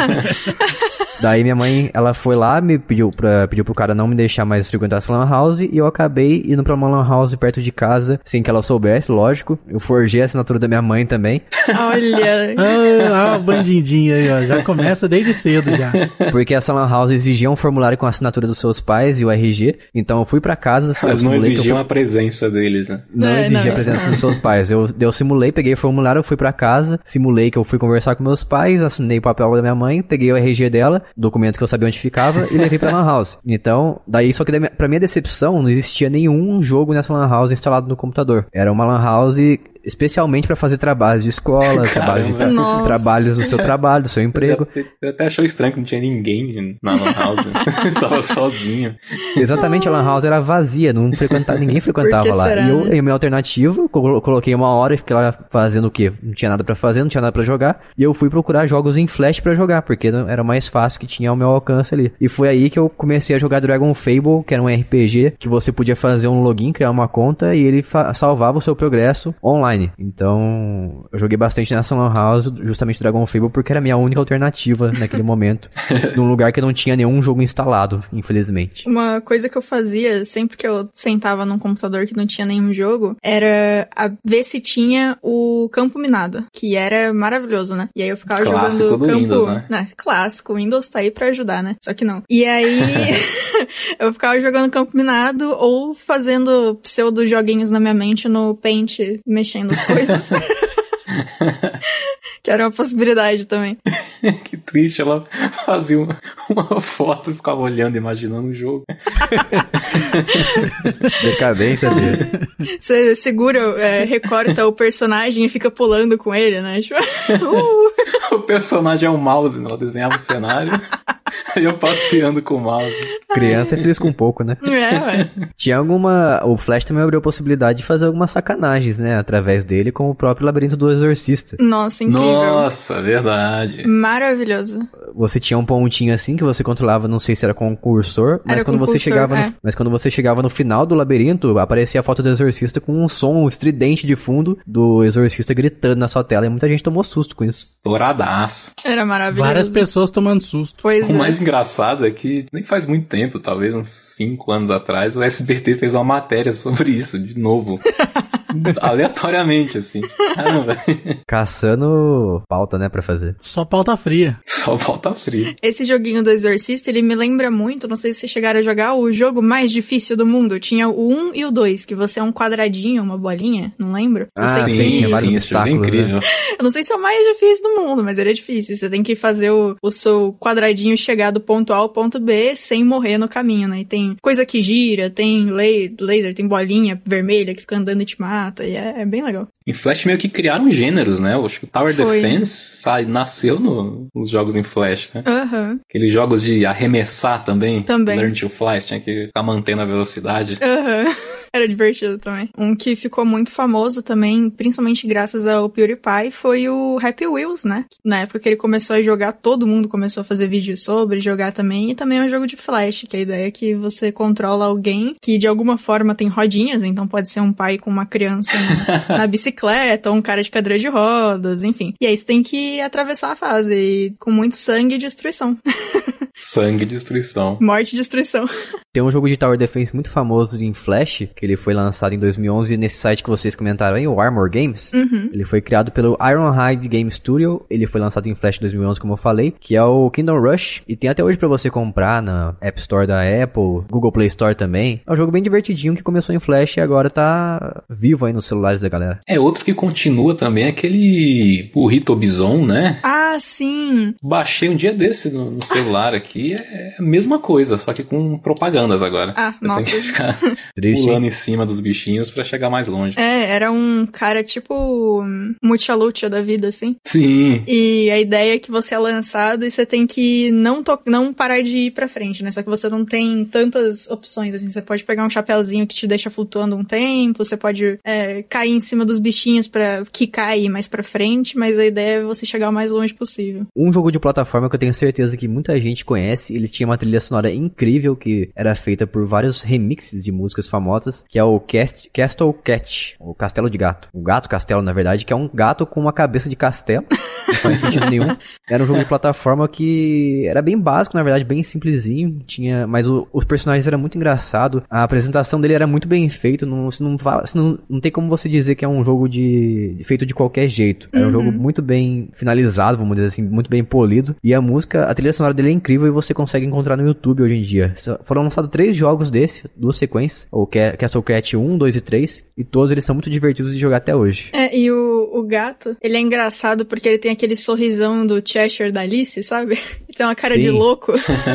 Daí minha mãe, ela foi lá, me pediu, pra, pediu pro cara não me deixar mais frequentar essa Lan House, e eu acabei indo pra uma Lan House perto de casa, sem que ela soubesse, lógico. Eu forjei a assinatura da minha mãe também. Olha! Ah, o bandidinho aí, ó. Já começa desde cedo, já. Porque essa Lan House exigia um formulário com a assinatura dos seus pais e o R G, então eu fui pra casa... Mas não exigiam fui... a presença deles, né? Não é, exigia não, a presença não. dos seus pais. Eu, eu simulei, peguei o formulário, eu fui pra casa, simulei que eu fui conversar com meus pais, assinei o papel da minha mãe, peguei o R G dela, documento que eu sabia onde ficava, e levei pra Lan House. Então, daí, só que pra minha decepção, não existia nenhum jogo nessa Lan House instalado no computador. Era uma Lan House especialmente pra fazer trabalhos de escola, trabalhos, de, Nossa. trabalhos do seu trabalho, do seu emprego. Você até achou estranho que não tinha ninguém na Lan House. Tava sozinho. Exatamente, a Lan House era vazia, não frequentava, ninguém frequentava Por que lá. será, E eu, né? em minha alternativa, colo- coloquei uma hora e fiquei lá fazendo o quê? Não tinha nada pra fazer, não tinha nada pra jogar. E eu fui procurar jogos em Flash pra jogar, porque não- era o mais fácil que tinha ao meu alcance ali. E foi aí que eu comecei a jogar Dragon Fable, que era um R P G, que você podia fazer um login, criar uma conta, e ele fa- salvava o seu progresso online. Então, eu joguei bastante nessa Lan House, justamente Dragon Fable, porque era a minha única alternativa naquele momento, num lugar que não tinha nenhum jogo instalado, infelizmente. Uma coisa que eu fazia sempre que eu sentava num computador que não tinha nenhum jogo era a- ver se tinha o Campo Minado, que era maravilhoso, né? E aí eu ficava Clássico jogando do Campo... Windows, né? Não, clássico, o Windows tá aí pra ajudar, né? Só que não. E aí eu ficava jogando Campo Minado ou fazendo pseudo joguinhos na minha mente no Paint, mexendo as coisas. Que era uma possibilidade também. Que triste, ela fazia uma, uma foto e ficava olhando, imaginando o jogo. Decadência dele. Você segura, é, recorta o personagem e fica pulando com ele, né? Tipo, uh. O personagem é um mouse, né? Ela desenhava o cenário. Aí eu passeando com o mouse. Criança é feliz com pouco, né? É, ué. Tinha alguma... O Flash também abriu a possibilidade de fazer algumas sacanagens, né? Através dele, como o próprio Labirinto do Exorcista. Nossa, incrível. Nossa, verdade. Maravilhoso. Você tinha um pontinho assim que você controlava, não sei se era com o cursor, mas Era quando com você cursor, chegava é. no, mas quando você chegava no final do labirinto, aparecia a foto do exorcista com um som estridente de fundo do exorcista gritando na sua tela, e muita gente tomou susto com isso. Douradaço. Era maravilhoso. Várias pessoas tomando susto. Pois O é. mais engraçado é que nem faz muito tempo, talvez uns cinco anos atrás, o S B T fez uma matéria sobre isso, de novo. Aleatoriamente, assim. Caramba. Caçando pauta, né, pra fazer. Só pauta fria. Só volta frio. Esse joguinho do Exorcista, ele me lembra muito, não sei se vocês chegaram a jogar, o jogo mais difícil do mundo. Tinha o um e o dois, que você é um quadradinho, uma bolinha, não lembro? Ah, Você sim, que- tinha vários sim, esse jogo é obstáculos, incrível. Eu não sei se é o mais difícil do mundo, mas ele é difícil. Você tem que fazer o, o seu quadradinho chegar do ponto A ao ponto B sem morrer no caminho, né? E tem coisa que gira, tem lay- laser, tem bolinha vermelha que fica andando e te mata, e é, é bem legal. Em Flash meio que criaram gêneros, né? Eu acho que o Tower Foi. Defense sai, nasceu no- nos jogos em Flash, né? Aham, Aqueles jogos de arremessar também. Também. Learn to Fly, tinha que ficar mantendo a velocidade. aham. Era divertido também. Um que ficou muito famoso também, principalmente graças ao PewDiePie, foi o Happy Wheels, né? Na época que ele começou a jogar, todo mundo começou a fazer vídeos sobre, jogar também, e também é um jogo de Flash, que a ideia é que você controla alguém que de alguma forma tem rodinhas, então pode ser um pai com uma criança na, na bicicleta, ou um cara de cadeira de rodas, enfim. E aí você tem que atravessar a fase, e com muito sangue e destruição. Sangue e destruição. Morte e destruição. Tem um jogo de Tower Defense muito famoso em Flash, que ele foi lançado em dois mil e onze nesse site que vocês comentaram aí, o Armor Games. Uhum. Ele foi criado pelo Ironhide Game Studio, ele foi lançado em Flash em dois mil e onze, como eu falei, que é o Kingdom Rush, e tem até hoje pra você comprar na App Store da Apple, Google Play Store também. É um jogo bem divertidinho que começou em Flash e agora tá vivo aí nos celulares da galera. É outro que continua também, aquele Burrito Bison, né? Ah, sim! Baixei um dia desse no, no celular aqui, é a mesma coisa, só que com propagandas agora. Ah, Eu nossa. tenho que ficar Triste, pulando hein? em cima dos bichinhos pra chegar mais longe. É, era um cara tipo hum, Mucha-Lucha da vida, assim. Sim, E a ideia é que você é lançado e você tem que não, to- não parar de ir pra frente, né? Só que você não tem tantas opções, assim. Você pode pegar um chapéuzinho que te deixa flutuando um tempo, você pode é, cair em cima dos bichinhos pra quicar e ir mais pra frente, mas a ideia é você chegar o mais longe possível. Um jogo de plataforma que eu tenho certeza que muita gente conhece, ele tinha uma trilha sonora incrível que era feita por vários remixes de músicas famosas, que é o Cast, Castle Cat, o Castelo de Gato. O Gato Castelo, na verdade, que é um gato com uma cabeça de castelo, não faz sentido nenhum. Era um jogo de plataforma que era bem básico, na verdade, bem simplesinho, tinha, mas o- os personagens eram muito engraçados, a apresentação dele era muito bem feita, não, você não, fala, você não, não tem como você dizer que é um jogo de, feito de qualquer jeito. Era um jogo muito bem finalizado, vamos dizer assim, muito bem polido, e a música, a trilha sonora dele é incrível e você consegue encontrar no YouTube hoje em dia. Só- Foram lançados três jogos desse, duas sequências, o Ca- Castle Cat um, dois e três, e todos eles são muito divertidos de jogar até hoje. É, e o, o gato, ele é engraçado porque ele tem aquele sorrisão do Cheshire da Alice, sabe? Ele tem uma cara Sim. de louco. É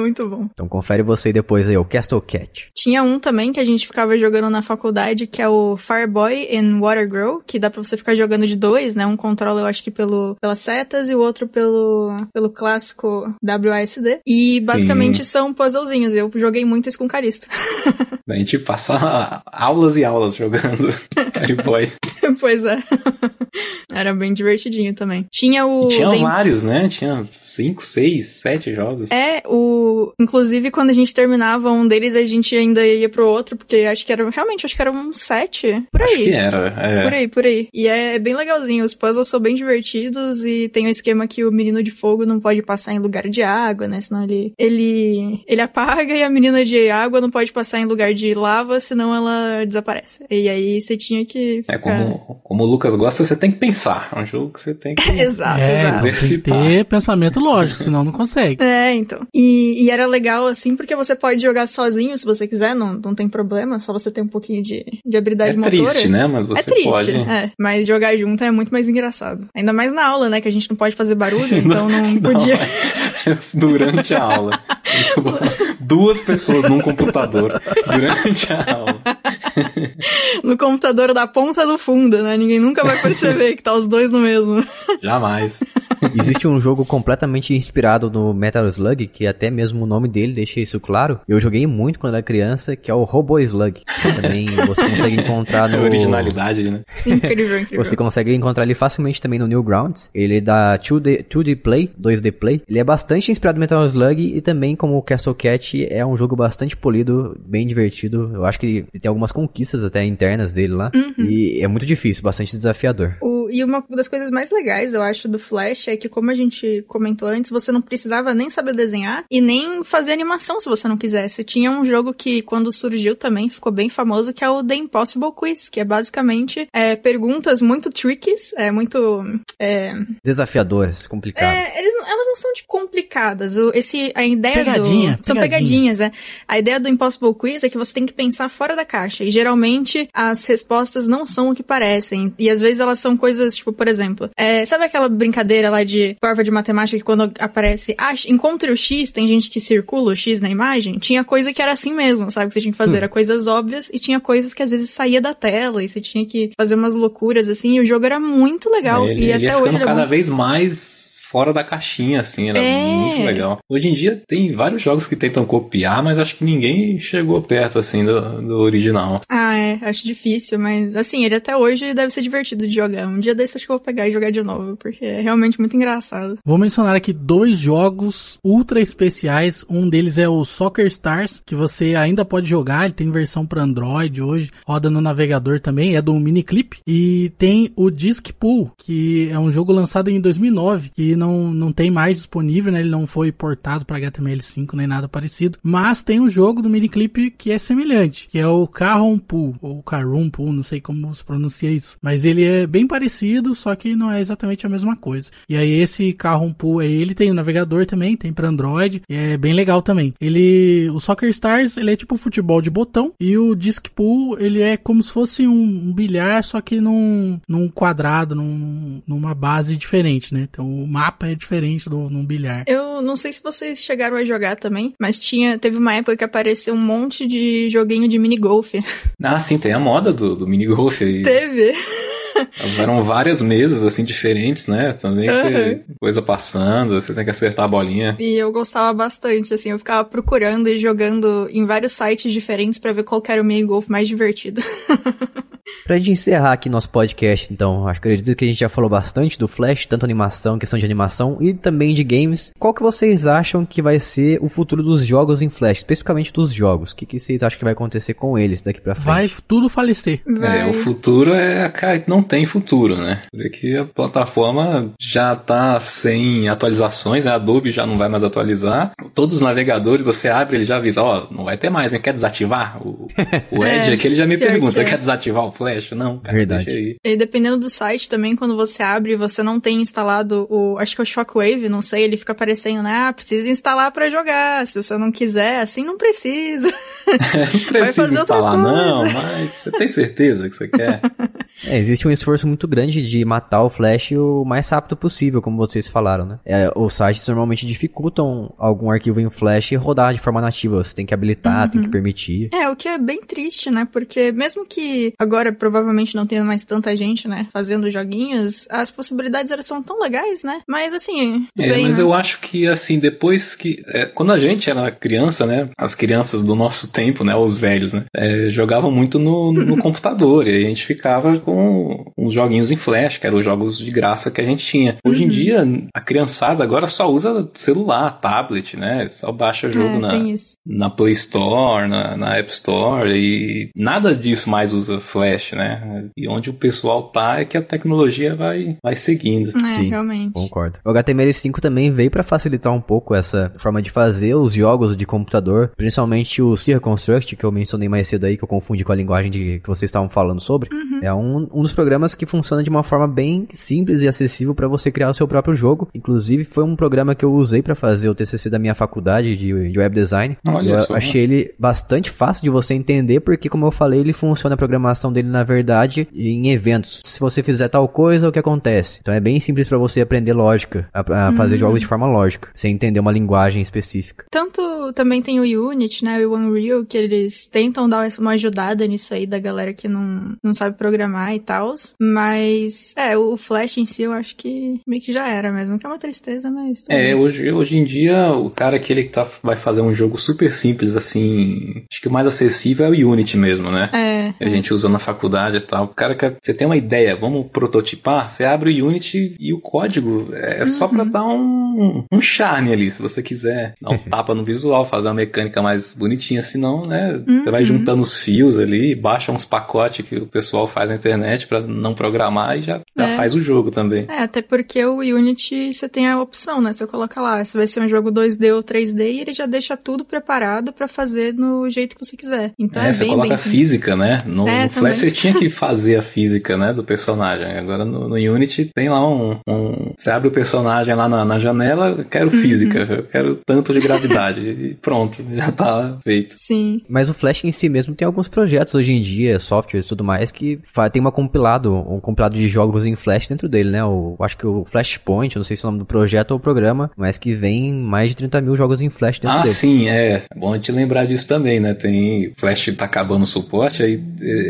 muito bom. Então confere você depois aí, o Castle Cat. Tinha um também que a gente ficava jogando na faculdade, que é o Fireboy and Water Grow, que dá pra você ficar jogando de dois, né? Um controla, eu acho que pelo, pelas setas e o outro pelo, pelo clássico W A S D. E basicamente Sim. são puzzlezinhos. Eu joguei muito isso com Caristo. A gente passa aulas e aulas jogando Fireboy. Pois é. Era bem divertidinho também. Tinha o... E tinha Dem... vários, né? Tinha cinco, seis, sete jogos. É, o... Inclusive, quando a gente terminava um deles, a gente ainda ia pro outro, porque acho que era... Realmente, acho que era um sete. Por aí. Acho que era, é. Por aí, por aí. E é bem legalzinho. Os puzzles são bem divertidos e tem o esquema que o menino de fogo não pode passar em lugar de água, né? Senão ele... Ele, ele apaga e a menina de água não pode passar em lugar de lava, senão ela desaparece. E aí você tinha que ficar... É, como, como o Lucas gosta, você tem que pensar. É um jogo que você tem que exato, é, exato. Então, tem que ter pensamento lógico, senão não consegue. É, então. E, e era legal, assim, porque você pode jogar sozinho, se você quiser, não, não tem problema, só você ter um pouquinho de, de habilidade é motora. É triste, né? Mas você é triste, pode... É, mas jogar junto é muito mais engraçado. Ainda mais na aula, né, que a gente não pode fazer barulho, então não podia... Não, durante a aula. Duas pessoas num computador durante a aula. No computador da ponta do fundo, né? Ninguém nunca vai perceber que tá os dois no mesmo. Jamais. Existe um jogo completamente inspirado no Metal Slug, que até mesmo o nome dele deixa isso claro. Eu joguei muito quando era criança, que é o Robo Slug. Também você consegue encontrar no... É originalidade, né? Incrível, incrível. Você consegue encontrar ele facilmente também no Newgrounds. Ele é da dois D, dois D Play, dois D Play. Ele é bastante inspirado no Metal Slug e também, como o Castle Cat, é um jogo bastante polido, bem divertido. Eu acho que ele tem algumas conquistas até internas dele lá. Uhum. E é muito difícil, bastante desafiador. O, e uma das coisas mais legais, eu acho, do Flash é que, como a gente comentou antes, você não precisava nem saber desenhar e nem fazer animação se você não quisesse. Tinha um jogo que, quando surgiu também, ficou bem famoso, que é o The Impossible Quiz, que é basicamente é, perguntas muito trickies, é muito... É... desafiadoras, complicadas. É, eles, elas não são, tipo, complicadas. O, esse, a ideia Pegadinha, do... São pegadinhas, é. A ideia do Impossible Quiz é que você tem que pensar fora da caixa. E, geralmente, as respostas não são o que parecem. E, às vezes, elas são coisas, tipo, por exemplo... É, sabe aquela brincadeira lá de prova de matemática que quando aparece... Ah, encontre o X, tem gente que circula o X na imagem? Tinha coisa que era assim mesmo, sabe? Que você tinha que fazer. Hum. Era coisas óbvias e tinha coisas que, às vezes, saía da tela. E você tinha que fazer umas loucuras, assim. E o jogo era muito legal. Ele, e ele até ia hoje ficando ele é cada muito... vez mais... fora da caixinha, assim, era é. muito legal. Hoje em dia tem vários jogos que tentam copiar, mas acho que ninguém chegou perto, assim, do, do original. Ah, é, acho difícil, mas, assim, ele até hoje deve ser divertido de jogar. Um dia desse acho que eu vou pegar e jogar de novo, porque é realmente muito engraçado. Vou mencionar aqui dois jogos ultra especiais. Um deles é o Soccer Stars, que você ainda pode jogar, ele tem versão para Android hoje, roda no navegador também, é do Miniclip. E tem o Disc Pool, que é um jogo lançado em dois mil e nove, que não, não tem mais disponível, né? Ele não foi portado para H T M L cinco nem nada parecido, mas tem um jogo do Miniclip que é semelhante, que é o Carrom Pool, ou Carrom Pool, não sei como se pronuncia isso, mas ele é bem parecido, só que não é exatamente a mesma coisa. E aí esse Carrom Pool aí, ele tem o navegador também, tem para Android, e é bem legal também. Ele, o Soccer Stars, ele é tipo um futebol de botão, e o Disc Pool, ele é como se fosse um, um bilhar, só que num, num quadrado, num, numa base diferente, né? Então o mapa é diferente do num bilhar. Eu não sei se vocês chegaram a jogar também, mas tinha, teve uma época que apareceu um monte de joguinho de minigolf. Ah, sim, tem a moda do, do minigolf aí. Teve. Eram várias mesas, assim, diferentes, né? Também uhum. você, coisa passando, você tem que acertar a bolinha. E eu gostava bastante, assim, eu ficava procurando e jogando em vários sites diferentes pra ver qual que era o minigolf mais divertido. Pra gente encerrar aqui nosso podcast, então, acho que acredito que a gente já falou bastante do Flash, tanto animação, questão de animação e também de games. Qual que vocês acham que vai ser o futuro dos jogos em Flash, especificamente dos jogos? O que, que vocês acham que vai acontecer com eles daqui pra frente? Vai tudo falecer. Vai. É, o futuro é... Cara, não tem futuro, né? Vê que a plataforma já tá sem atualizações, né? A Adobe já não vai mais atualizar. Todos os navegadores, você abre, ele já avisa, ó, oh, não vai ter mais, né? Quer desativar? O, o Edge é, aqui, ele já me pergunta, você quer desativar o Flash? Não, cara, verdade. Deixa aí. E dependendo do site também, quando você abre e você não tem instalado o, acho que é o Shockwave, não sei, ele fica aparecendo, né? Ah, precisa instalar pra jogar. Se você não quiser, assim não precisa. Não precisa vai fazer instalar, outra coisa. Não, mas você tem certeza que você quer? É, existe um esforço muito grande de matar o Flash o mais rápido possível, como vocês falaram, né? É, os sites normalmente dificultam algum arquivo em Flash rodar de forma nativa. Você tem que habilitar, uhum. tem que permitir. É, o que é bem triste, né? Porque mesmo que agora provavelmente não tenha mais tanta gente, né, fazendo joguinhos, as possibilidades elas são tão legais, né? Mas assim, é, bem, mas né? eu acho que assim, depois que... É, quando a gente era criança, né? As crianças do nosso tempo, né? Os velhos, né? É, jogavam muito no, no computador. E aí a gente ficava com uns joguinhos em Flash, que eram os jogos de graça que a gente tinha. Hoje uhum. em dia, a criançada agora só usa celular, tablet, né? Só baixa jogo é, na, na Play Store, na, na App Store, e nada disso mais usa Flash, né? E onde o pessoal tá é que a tecnologia vai, vai seguindo. É, Sim, realmente. Concordo. O H T M L cinco também veio para facilitar um pouco essa forma de fazer os jogos de computador, principalmente o C Reconstruct, que eu mencionei mais cedo aí, que eu confundi com a linguagem de, que vocês estavam falando sobre. Uhum. É um, um dos programas que funciona de uma forma bem simples e acessível para você criar o seu próprio jogo. Inclusive, foi um programa que eu usei para fazer o T C C da minha faculdade de, de web design. Olha eu só. achei ele bastante fácil de você entender, porque, como eu falei, ele funciona a programação dele, na verdade, em eventos. Se você fizer tal coisa, o que acontece? Então é bem simples para você aprender lógica, a, a uhum. fazer jogos de forma lógica, sem entender uma linguagem específica. Tanto também tem o Unity, né, o Unreal, que eles tentam dar uma ajudada nisso aí da galera que não, não sabe programar e tal, mas é, o Flash em si eu acho que meio que já era mesmo, que é uma tristeza, mas... É, hoje, hoje em dia o cara que ele tá, vai fazer um jogo super simples, assim, acho que o mais acessível é o Unity mesmo, né? É. A gente usa na faculdade e tal. O cara que você tem uma ideia, vamos prototipar, você abre o Unity e o código é uhum. só pra dar um, um charme ali, se você quiser dar um tapa no visual, fazer uma mecânica mais bonitinha, senão, né, uhum. você vai juntando os fios ali, baixa uns pacotes que o pessoal faz na internet pra não programar e já, já é. faz o jogo também. É, até porque o Unity você tem a opção, né, você coloca lá, se vai ser um jogo dois D ou três D e ele já deixa tudo preparado pra fazer no jeito que você quiser. Então é, é você bem, coloca bem a física, né? No, é, no Flash você tinha que fazer a física, né, do personagem. Agora no, no Unity tem lá um, um... Você abre o personagem lá na, na janela, eu quero física, uhum. eu quero tanto de gravidade. E pronto, já tá feito. Sim. Mas o Flash em si mesmo tem alguns projetos hoje em dia, softwares e tudo mais, que tem uma compilado, um compilado de jogos em Flash dentro dele, né? O, acho que o Flashpoint, eu não sei se é o nome do projeto ou programa, mas que vem mais de trinta mil jogos em Flash dentro ah, dele. Ah, sim, é. É bom a gente lembrar disso também, né? Tem... Flash tá acabando o suporte, aí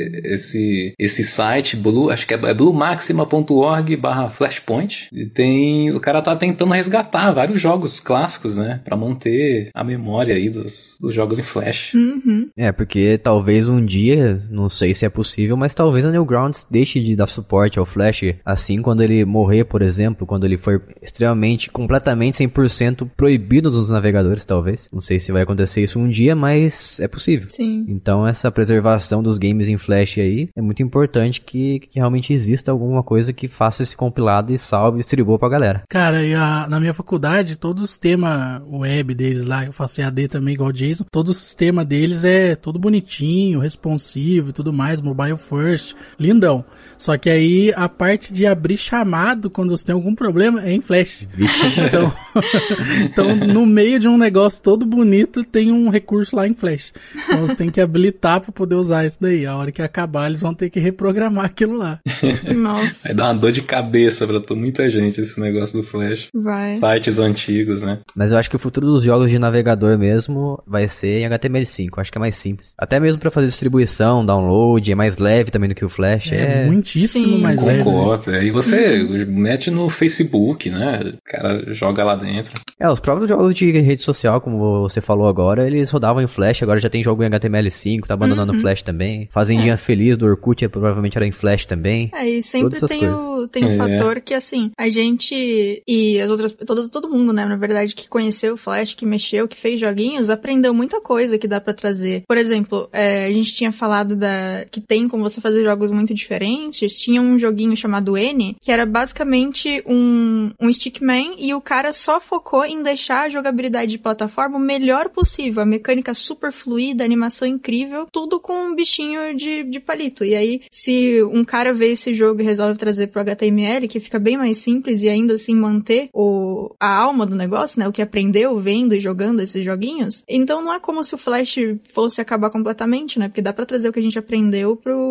esse, esse site, Blue, acho que é bluemaxima.org barra Flashpoint, e tem... O cara tá tentando resgatar vários jogos clássicos, né? Pra manter a memória aí dos, dos jogos em Flash. Uhum. É, porque talvez um dia, não sei se é possível, mas talvez a Newgrounds deixe de dar suporte ao Flash, assim, quando ele morrer, por exemplo, quando ele for extremamente, completamente cem por cento proibido dos navegadores, talvez. Não sei se vai acontecer isso um dia, mas é possível. Sim. Então essa preservação dos games em Flash aí é muito importante que, que realmente exista alguma coisa que faça esse compilado e salve e distribua pra galera. Cara, e a, na minha faculdade, todo o sistema web deles lá, eu faço E A D também igual o Jason, todo o sistema deles é todo bonitinho, responsivo e tudo mais, mobile first, lindão. Só que aí a parte de abrir chamado quando você tem algum problema é em Flash. Então, então, no meio de um negócio todo bonito, tem um recurso lá em Flash. Então você tem que habilitar pra poder usar isso daí. A hora que acabar, eles vão ter que reprogramar aquilo lá. Nossa. Vai dar uma dor de cabeça pra muita gente esse negócio do Flash. Vai. Sites antigos, né? Mas eu acho que o futuro dos jogos de navegador mesmo vai ser em H T M L cinco. Acho que é mais simples. Até mesmo pra fazer distribuição, download, é mais leve também do que o Flash. É, é... muitíssimo Sim. mais leve. Concordo. Né? E você uhum. mete no Facebook, né? O cara joga lá dentro. É, os próprios jogos de rede social, como você falou agora, eles rodavam em Flash, agora já tem jogo em H T M L cinco, tá abandonando o uhum. Flash também. Fazendinha é. Feliz do Orkut provavelmente era em Flash também. É, e sempre tem o, tem o é. fator que, assim, a gente e as outras, todo, todo mundo, né, na verdade, que conheceu o Flash, que mexeu, que fez joguinhos, aprendeu muita coisa que dá pra trazer. Por exemplo, é, a gente tinha falado da, que tem como você fazer jogos muito diferentes, tinha um joguinho chamado N, que era basicamente um, um Stickman, e o cara só focou em deixar a jogabilidade de plataforma o melhor possível, a mecânica super fluida, a animação incrível, tudo com um bichinho de, de palito. E aí, se um cara vê esse jogo e resolve trazer pro H T M L, que fica bem mais simples e ainda assim manter o, a alma do negócio, né, o que aprendeu vendo e jogando esses joguinhos, então não é como se o Flash fosse acabar completamente, né, porque dá pra trazer o que a gente aprendeu pro, pros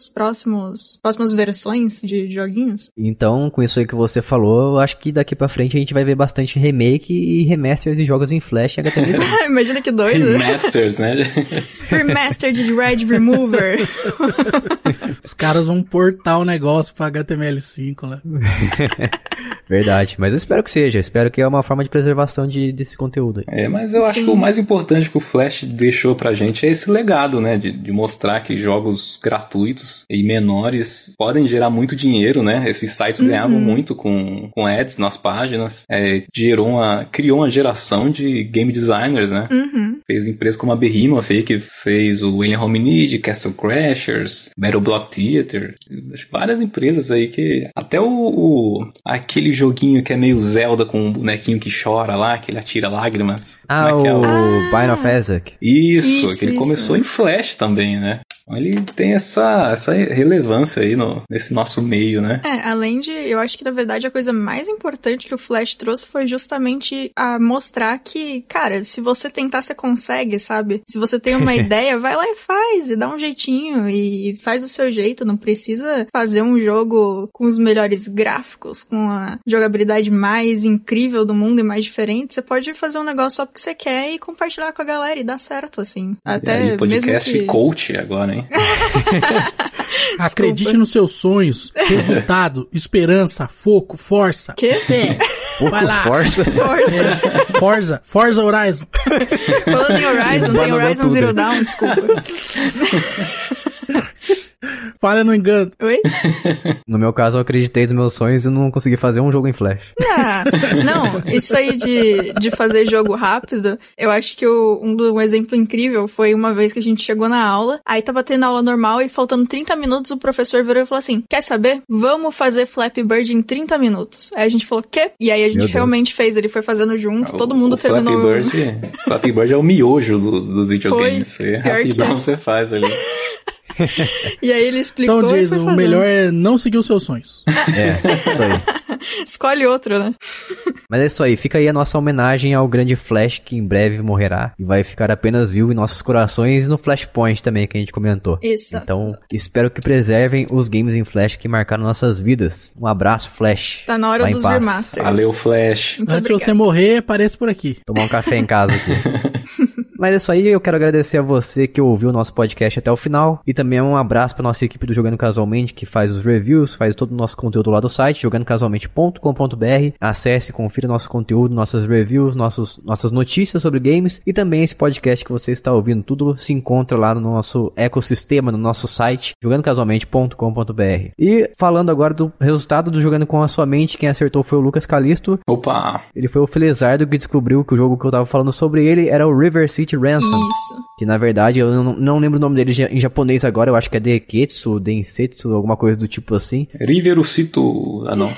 os próximos próximas versões de joguinhos. Então, com isso aí que você falou, eu acho que daqui pra frente a gente vai ver bastante remake e remasters de jogos em Flash e H T M L cinco. Imagina que doido. Remasters, né? Remastered de Red Remover. Os caras vão portar o negócio pra H T M L cinco lá. Verdade, mas eu espero que seja, espero que é uma forma de preservação de, desse conteúdo aí. É, mas eu Sim. acho que o mais importante que o Flash deixou pra gente é esse legado, né, de, de mostrar que jogos gratuitos e menores podem gerar muito dinheiro, né, esses sites uhum. ganhavam muito com, com ads nas páginas, é, gerou uma, criou uma geração de game designers, né, uhum. fez empresas como a Behemoth aí, que fez o Alien Hominid, Castle Crashers, Battle Block Theater, várias empresas aí que, até o, o aquele joguinho que é meio Zelda com um bonequinho que chora lá, que ele atira lágrimas. Ah, Como é que é o o Bind of Isaac. Isso, Isso, que ele isso. começou em Flash também, né? Ele tem essa, essa relevância aí no, nesse nosso meio, né? É, além de, eu acho que na verdade a coisa mais importante que o Flash trouxe foi justamente a mostrar que, cara, se você tentar, você consegue, sabe? Se você tem uma ideia, vai lá e faz, e dá um jeitinho, e faz do seu jeito, não precisa fazer um jogo com os melhores gráficos, com a jogabilidade mais incrível do mundo e mais diferente, você pode fazer um negócio só porque você quer e compartilhar com a galera e dar certo, assim. Até e aí, podcast mesmo que... coach agora, hein? Acredite nos seus sonhos. Resultado, esperança, foco, força. Que? Fé. Vai lá. Força. Força. É, Forza. Forza Horizon. Falando em Horizon, tem Horizon Zero Dawn, desculpa. Falha no engano. Oi? No meu caso, eu acreditei nos meus sonhos e não consegui fazer um jogo em Flash. Ah, não, isso aí de, de fazer jogo rápido, eu acho que o, um, um exemplo incrível foi uma vez que a gente chegou na aula, aí tava tendo aula normal e faltando trinta minutos o professor virou e falou assim, quer saber? Vamos fazer Flappy Bird em trinta minutos. Aí a gente falou, quê? E aí a gente realmente fez, ele foi fazendo junto, o, todo mundo o terminou... Flappy Bird, Flappy Bird é o miojo do, dos videogames. Foi, é rapidão que você faz ali. E aí ele explicou. Então, Jason, e foi o melhor é não seguir os seus sonhos. É, isso aí. Escolhe outro, né? Mas é isso aí, fica aí a nossa homenagem ao grande Flash que em breve morrerá e vai ficar apenas vivo em nossos corações e no Flashpoint também que a gente comentou. Exato. Então, exato. espero que preservem os games em Flash que marcaram nossas vidas. Um abraço, Flash. Tá na hora Vai dos em paz. remasters. Valeu, Flash. Muito Antes obrigado. de você morrer, aparece por aqui. Tomar um café em casa aqui. Mas é isso aí, eu quero agradecer a você que ouviu o nosso podcast até o final e também um abraço para nossa equipe do Jogando Casualmente, que faz os reviews, faz todo o nosso conteúdo lá do site, jogando casualmente ponto com ponto b r. Acesse, confira nosso conteúdo, nossas reviews, nossos, nossas notícias sobre games e também esse podcast que você está ouvindo, tudo se encontra lá no nosso ecossistema, no nosso site, jogando casualmente ponto com ponto b r. E falando agora do resultado do Jogando com a Sua Mente, quem acertou foi o Lucas Calisto. Opa! Ele foi o Felizardo que descobriu que o jogo que eu tava falando sobre ele era o River City Ransom. Isso. Que na verdade eu não, não lembro o nome dele em japonês agora, eu acho que é Deketsu, Densetsu, alguma coisa do tipo assim. Riverucito. Ah, não.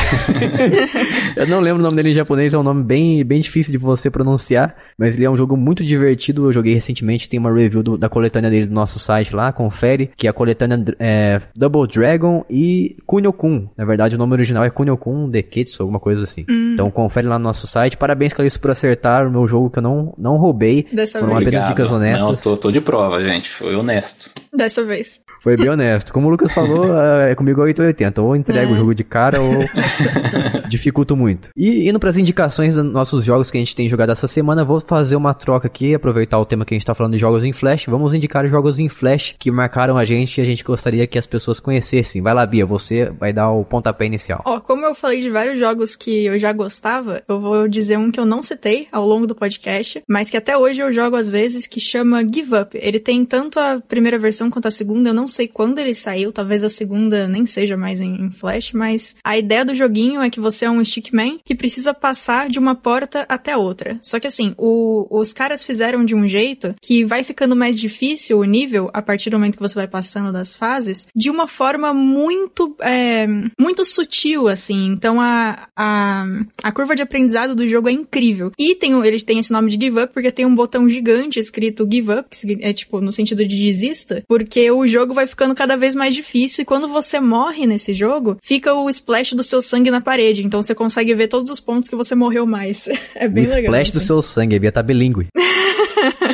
Eu não lembro o nome dele em japonês, é um nome bem, bem difícil de você pronunciar, mas ele é um jogo muito divertido, eu joguei recentemente, tem uma review do, da coletânea dele no nosso site lá, confere, que é a coletânea é, Double Dragon e Kunio-kun. Na verdade o nome original é Kunio-kun Deketsu, alguma coisa assim. Hum. Então confere lá no nosso site, parabéns, Calisto, por acertar o meu jogo que eu não, não roubei. Dessa Foram vez. apenas dicas honestas. Não, tô, tô de prova, gente, foi honesto. Dessa vez. Foi bem honesto. Como o Lucas falou, é comigo é oitocentos e oitenta. Ou entrego é. o jogo de cara ou dificulto muito. E indo para as indicações dos nossos jogos que a gente tem jogado essa semana, vou fazer uma troca aqui, aproveitar o tema que a gente tá falando de jogos em Flash. Vamos indicar jogos em Flash que marcaram a gente e a gente gostaria que as pessoas conhecessem. Vai lá, Bia, você vai dar o pontapé inicial. Ó, como eu falei de vários jogos que eu já gostava, eu vou dizer um que eu não citei ao longo do podcast, mas que até hoje eu jogo às vezes, que chama Give Up. Ele tem tanto a primeira versão quanto a segunda, eu não sei quando ele saiu, talvez a segunda nem seja mais em, em Flash, mas a ideia do joguinho é que você é um stickman que precisa passar de uma porta até outra. Só que assim, o, os caras fizeram de um jeito que vai ficando mais difícil o nível, a partir do momento que você vai passando das fases, de uma forma muito, é, muito sutil, assim. Então a, a, a curva de aprendizado do jogo é incrível. E tem, ele tem esse nome de Give Up porque tem um botão gigante escrito Give Up, que é tipo no sentido de desista, porque o jogo vai ficando cada vez mais difícil e quando você morre nesse jogo, fica o splash do seu sangue na parede, então você consegue ver todos os pontos que você morreu mais. É bem o legal. O splash assim. do seu sangue, a Bia tá bilíngue.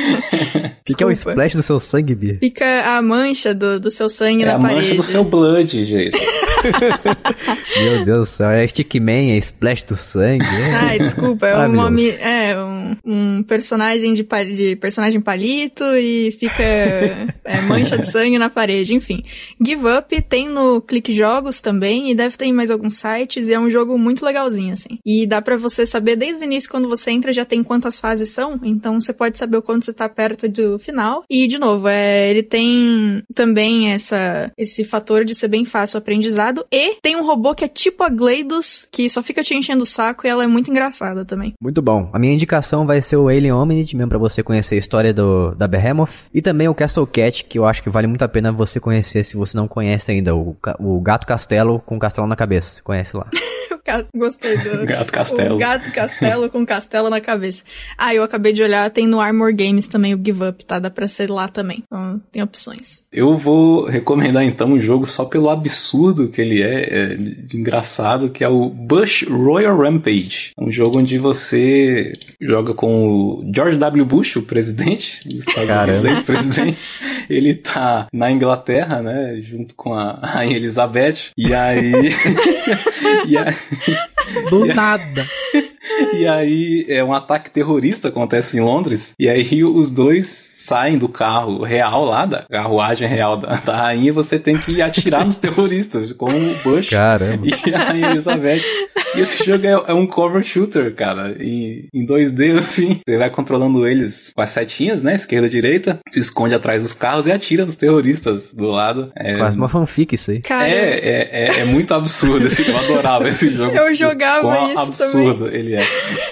O que, que é o splash do seu sangue, Bia? Fica a mancha do, do seu sangue é na a parede. mancha do seu blood, gente. Meu Deus do céu, é Stickman, é splash do sangue. É. Ai, desculpa, é, um, nome, é um, um personagem de, de personagem palito e fica é, mancha de sangue na parede, enfim. Give Up tem no Clique Jogos também e deve ter em mais alguns sites e é um jogo muito legalzinho, assim. E dá pra você saber desde o início, quando você entra, já tem quantas fases são, então você pode saber o quanto você tá perto do final. E, de novo, é, ele tem também essa, esse fator de ser bem fácil o aprendizado e tem um robô que é tipo a GLaDOS, que só fica te enchendo o saco e ela é muito engraçada também. Muito bom. A minha indicação vai ser o Alien Hominid, mesmo pra você conhecer a história do, da Behemoth. E também o Castle Cat, que eu acho que vale muito a pena você conhecer se você não conhece ainda. O, o Gato Castelo com castelo na cabeça. Conhece lá. Gostei do... Gato Castelo. O Gato Castelo com castelo na cabeça. Ah, eu acabei de olhar, tem no Armor Games também o Give Up, tá? Dá pra ser lá também. Então, tem opções. Eu vou recomendar então um jogo só pelo absurdo que ele é, é de engraçado, que é o Bush Royal Rampage. É um jogo onde você joga com o George W. Bush, o presidente dos Estados Unidos, ex-presidente. Ele tá na Inglaterra, né, junto com a Rainha Elizabeth. E aí... e aí... Do e nada. E aí é um ataque terrorista acontece em Londres. E aí os dois saem do carro real lá, da carruagem real da, da rainha, e você tem que atirar nos terroristas, como o Bush. Caramba. E a Rainha Elizabeth. E esse jogo é, é um cover shooter, cara, em, em dois D, assim. Você vai controlando eles com as setinhas, né, esquerda e direita, se esconde atrás dos carros e atira nos terroristas do lado. É... Quase uma fanfic isso aí. Cara, é, é, é, é muito absurdo, assim, eu adorava esse jogo. Eu jogava Quão isso absurdo também. ele é.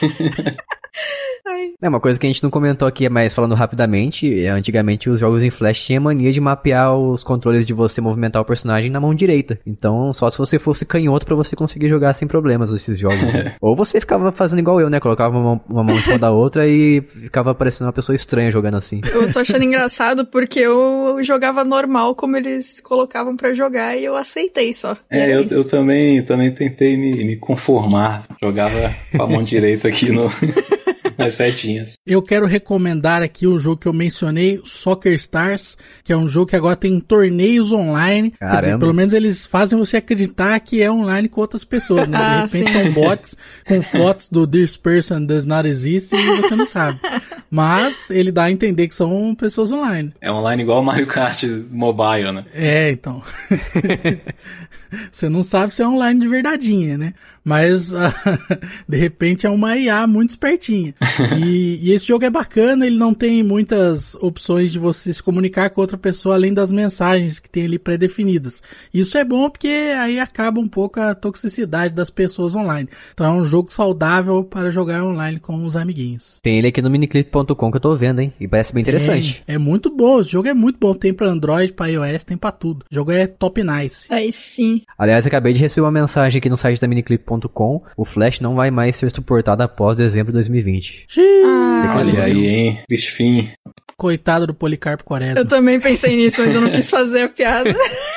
É uma coisa que a gente não comentou aqui, mas falando rapidamente, antigamente os jogos em Flash tinham mania de mapear os controles de você movimentar o personagem na mão direita. Então, só se você fosse canhoto pra você conseguir jogar sem problemas esses jogos. Né? Ou você ficava fazendo igual eu, né? Colocava uma mão, uma mão em cima da outra e ficava parecendo uma pessoa estranha jogando assim. Eu tô achando engraçado porque eu jogava normal como eles colocavam pra jogar e eu aceitei só. É, eu, eu também, também tentei me, me conformar. Jogava com a mão direita aqui no... nas setinhas. Eu quero recomendar aqui um jogo que eu mencionei, Soccer Stars, que é um jogo que agora tem torneios online. Caramba. Quer dizer, pelo menos eles fazem você acreditar que é online com outras pessoas, né? Ah, De repente sim. são bots com fotos do This Person Does Not Exist e você não sabe. Mas ele dá a entender que são pessoas online. É online igual o Mario Kart Mobile, né? É, então. Você não sabe se é online de verdadeinha, né? Mas, uh, de repente, é uma I A muito espertinha. E, e esse jogo é bacana, ele não tem muitas opções de você se comunicar com outra pessoa, além das mensagens que tem ali pré-definidas. Isso é bom porque aí acaba um pouco a toxicidade das pessoas online. Então é um jogo saudável para jogar online com os amiguinhos. Tem ele aqui no miniclip ponto com que eu tô vendo, hein? E parece bem interessante. É, é muito bom, esse jogo é muito bom. Tem pra Android, pra iOS, tem pra tudo. O jogo é top nice. Aí sim. Aliás, acabei de receber uma mensagem aqui no site da miniclip ponto com. O Flash não vai mais ser suportado após dezembro de dois mil e vinte. Ah, Olha aí, hein? Triste fim. Coitado do Policarpo Quaresma. eu também pensei nisso, mas eu não quis fazer a piada.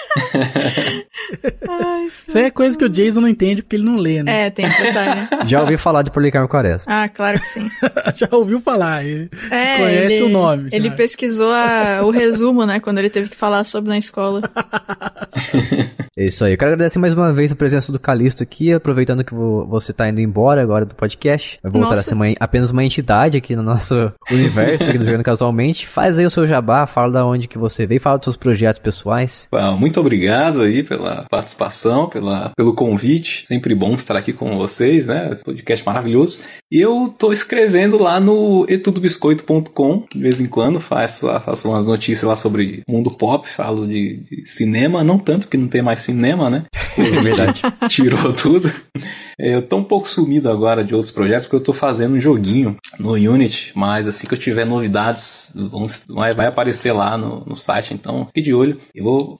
Ai, Isso é coisa que o Jason não entende porque ele não lê, né? é, tem esse detalhe. Já ouvi falar de Policarpo Quaresma. Ah, claro que sim. Já ouviu falar, ele É, conhece ele, o nome. já. Ele pesquisou a- o resumo, né, quando ele teve que falar sobre na escola. É isso aí. Eu quero agradecer mais uma vez a presença do Calisto aqui, aproveitando que vo- você tá indo embora agora do podcast. Vai voltar Nossa. a ser uma- apenas uma entidade aqui no nosso universo, aqui do Jogando Casualmente. Faz aí o seu jabá, fala da onde que você veio, fala dos seus projetos pessoais. Ah, muito obrigado aí pela participação, pela, pelo convite. Sempre bom estar aqui com vocês, né? Esse podcast maravilhoso. E eu tô escrevendo lá no e tudo biscoito ponto com, de vez em quando faço, faço umas notícias lá sobre mundo pop, falo de, de cinema, não tanto que não tem mais cinema, né? É verdade. Tirou tudo. Eu tô um pouco sumido agora de outros projetos, porque eu tô fazendo um joguinho no Unity, mas assim que eu tiver novidades, vão, vai, vai aparecer lá no, no site, então fique de olho. Eu vou deixar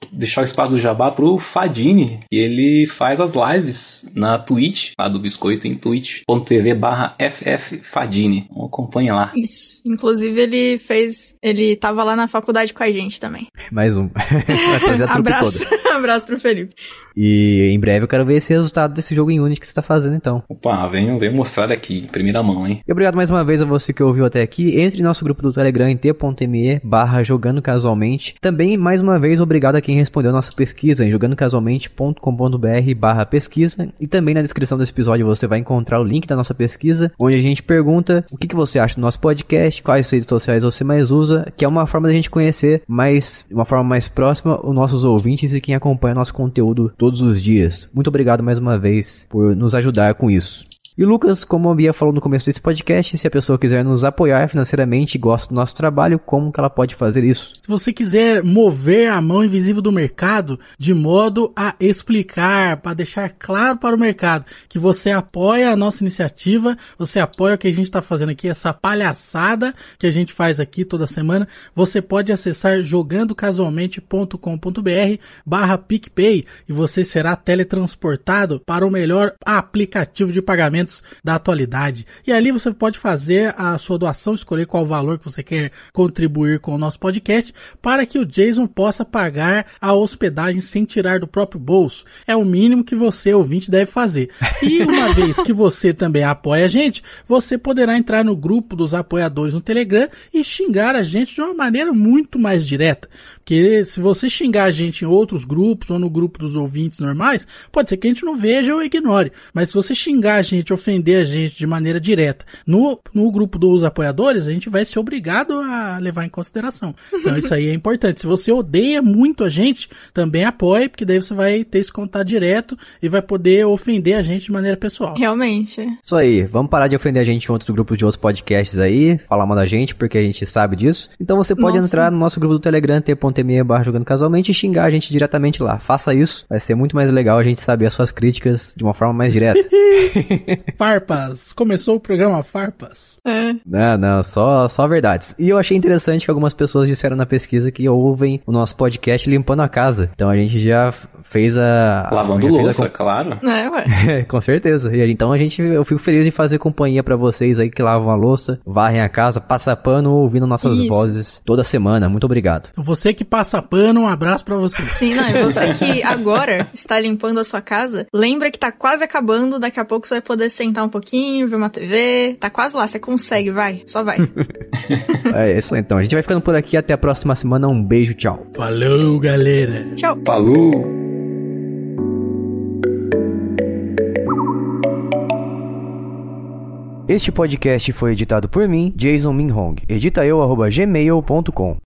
espaço do jabá pro Fadini, e ele faz as lives na Twitch, lá do Biscoito, em twitch.tv barra ffadini. Então, acompanha lá. Isso. Inclusive, ele fez... Ele tava lá na faculdade com a gente também. Mais um. Vai fazer a trupe Abraço. toda. Abraço pro Felipe. E em breve eu quero ver esse resultado desse jogo em Unity que você tá fazendo, então. Opa, venho, venho mostrar aqui, em primeira mão, hein? E obrigado mais uma vez a você que ouviu até aqui. Entre em nosso grupo do Telegram em t.me barra jogando casualmente. Também, mais uma vez, obrigado a quem respondeu a nossa pesquisa em jogandocasualmente.com.br barra pesquisa. E também na descrição desse episódio você vai encontrar o link da nossa pesquisa, onde a gente pergunta o que, que você acha do nosso podcast, quais redes sociais você mais usa, que é uma forma da gente conhecer mais, de uma forma mais próxima, os nossos ouvintes e quem acompanha nosso conteúdo todos os dias. Muito obrigado mais uma vez por nos ajudar com isso. E Lucas, como a Bia falou no começo desse podcast, se a pessoa quiser nos apoiar financeiramente e gosta do nosso trabalho, como que ela pode fazer isso? Se você quiser mover a mão invisível do mercado de modo a explicar, para deixar claro para o mercado que você apoia a nossa iniciativa, você apoia o que a gente está fazendo aqui, essa palhaçada que a gente faz aqui toda semana, você pode acessar jogandocasualmente.com.br barra PicPay e você será teletransportado para o melhor aplicativo de pagamento da atualidade. E ali você pode fazer a sua doação, escolher qual valor que você quer contribuir com o nosso podcast, para que o Jason possa pagar a hospedagem sem tirar do próprio bolso. É o mínimo que você, ouvinte, deve fazer. E uma vez que você também apoia a gente, você poderá entrar no grupo dos apoiadores no Telegram e xingar a gente de uma maneira muito mais direta. Porque se você xingar a gente em outros grupos ou no grupo dos ouvintes normais, pode ser que a gente não veja ou ignore. Mas se você xingar a gente, ofender a gente de maneira direta no, no grupo dos apoiadores, a gente vai ser obrigado a levar em consideração. Então isso aí é importante. Se você odeia muito a gente, também apoie, porque daí você vai ter esse contato direto e vai poder ofender a gente de maneira pessoal. Realmente. Isso aí, vamos parar de ofender a gente em outros grupos de outros podcasts aí, falar mal da gente, porque a gente sabe disso. Então você pode Nossa. entrar no nosso grupo do Telegram, t.me barra jogando casualmente, e xingar a gente diretamente lá. Faça isso, vai ser muito mais legal a gente saber as suas críticas de uma forma mais direta. Farpas. Começou o programa Farpas. É. Não, não, só, só verdades. E eu achei interessante que algumas pessoas disseram na pesquisa que ouvem o nosso podcast limpando a casa. Então a gente já fez a... Lavando já fez louça, a... claro. É, ué. Com certeza. E então a gente, eu fico feliz em fazer companhia pra vocês aí que lavam a louça, varrem a casa, passa pano, ouvindo nossas Isso. vozes toda semana. Muito obrigado. Você que passa pano, um abraço pra você. Sim, não, e você que agora está limpando a sua casa, lembra que tá quase acabando, daqui a pouco você vai poder sentar um pouquinho, ver uma T V, tá quase lá, você consegue, vai, só vai. É isso aí, então. A gente vai ficando por aqui, até a próxima semana. Um beijo, tchau. Falou, galera. Tchau. Falou! Este podcast foi editado por mim, Jason Minhong. Edita eu, arroba gmail ponto com.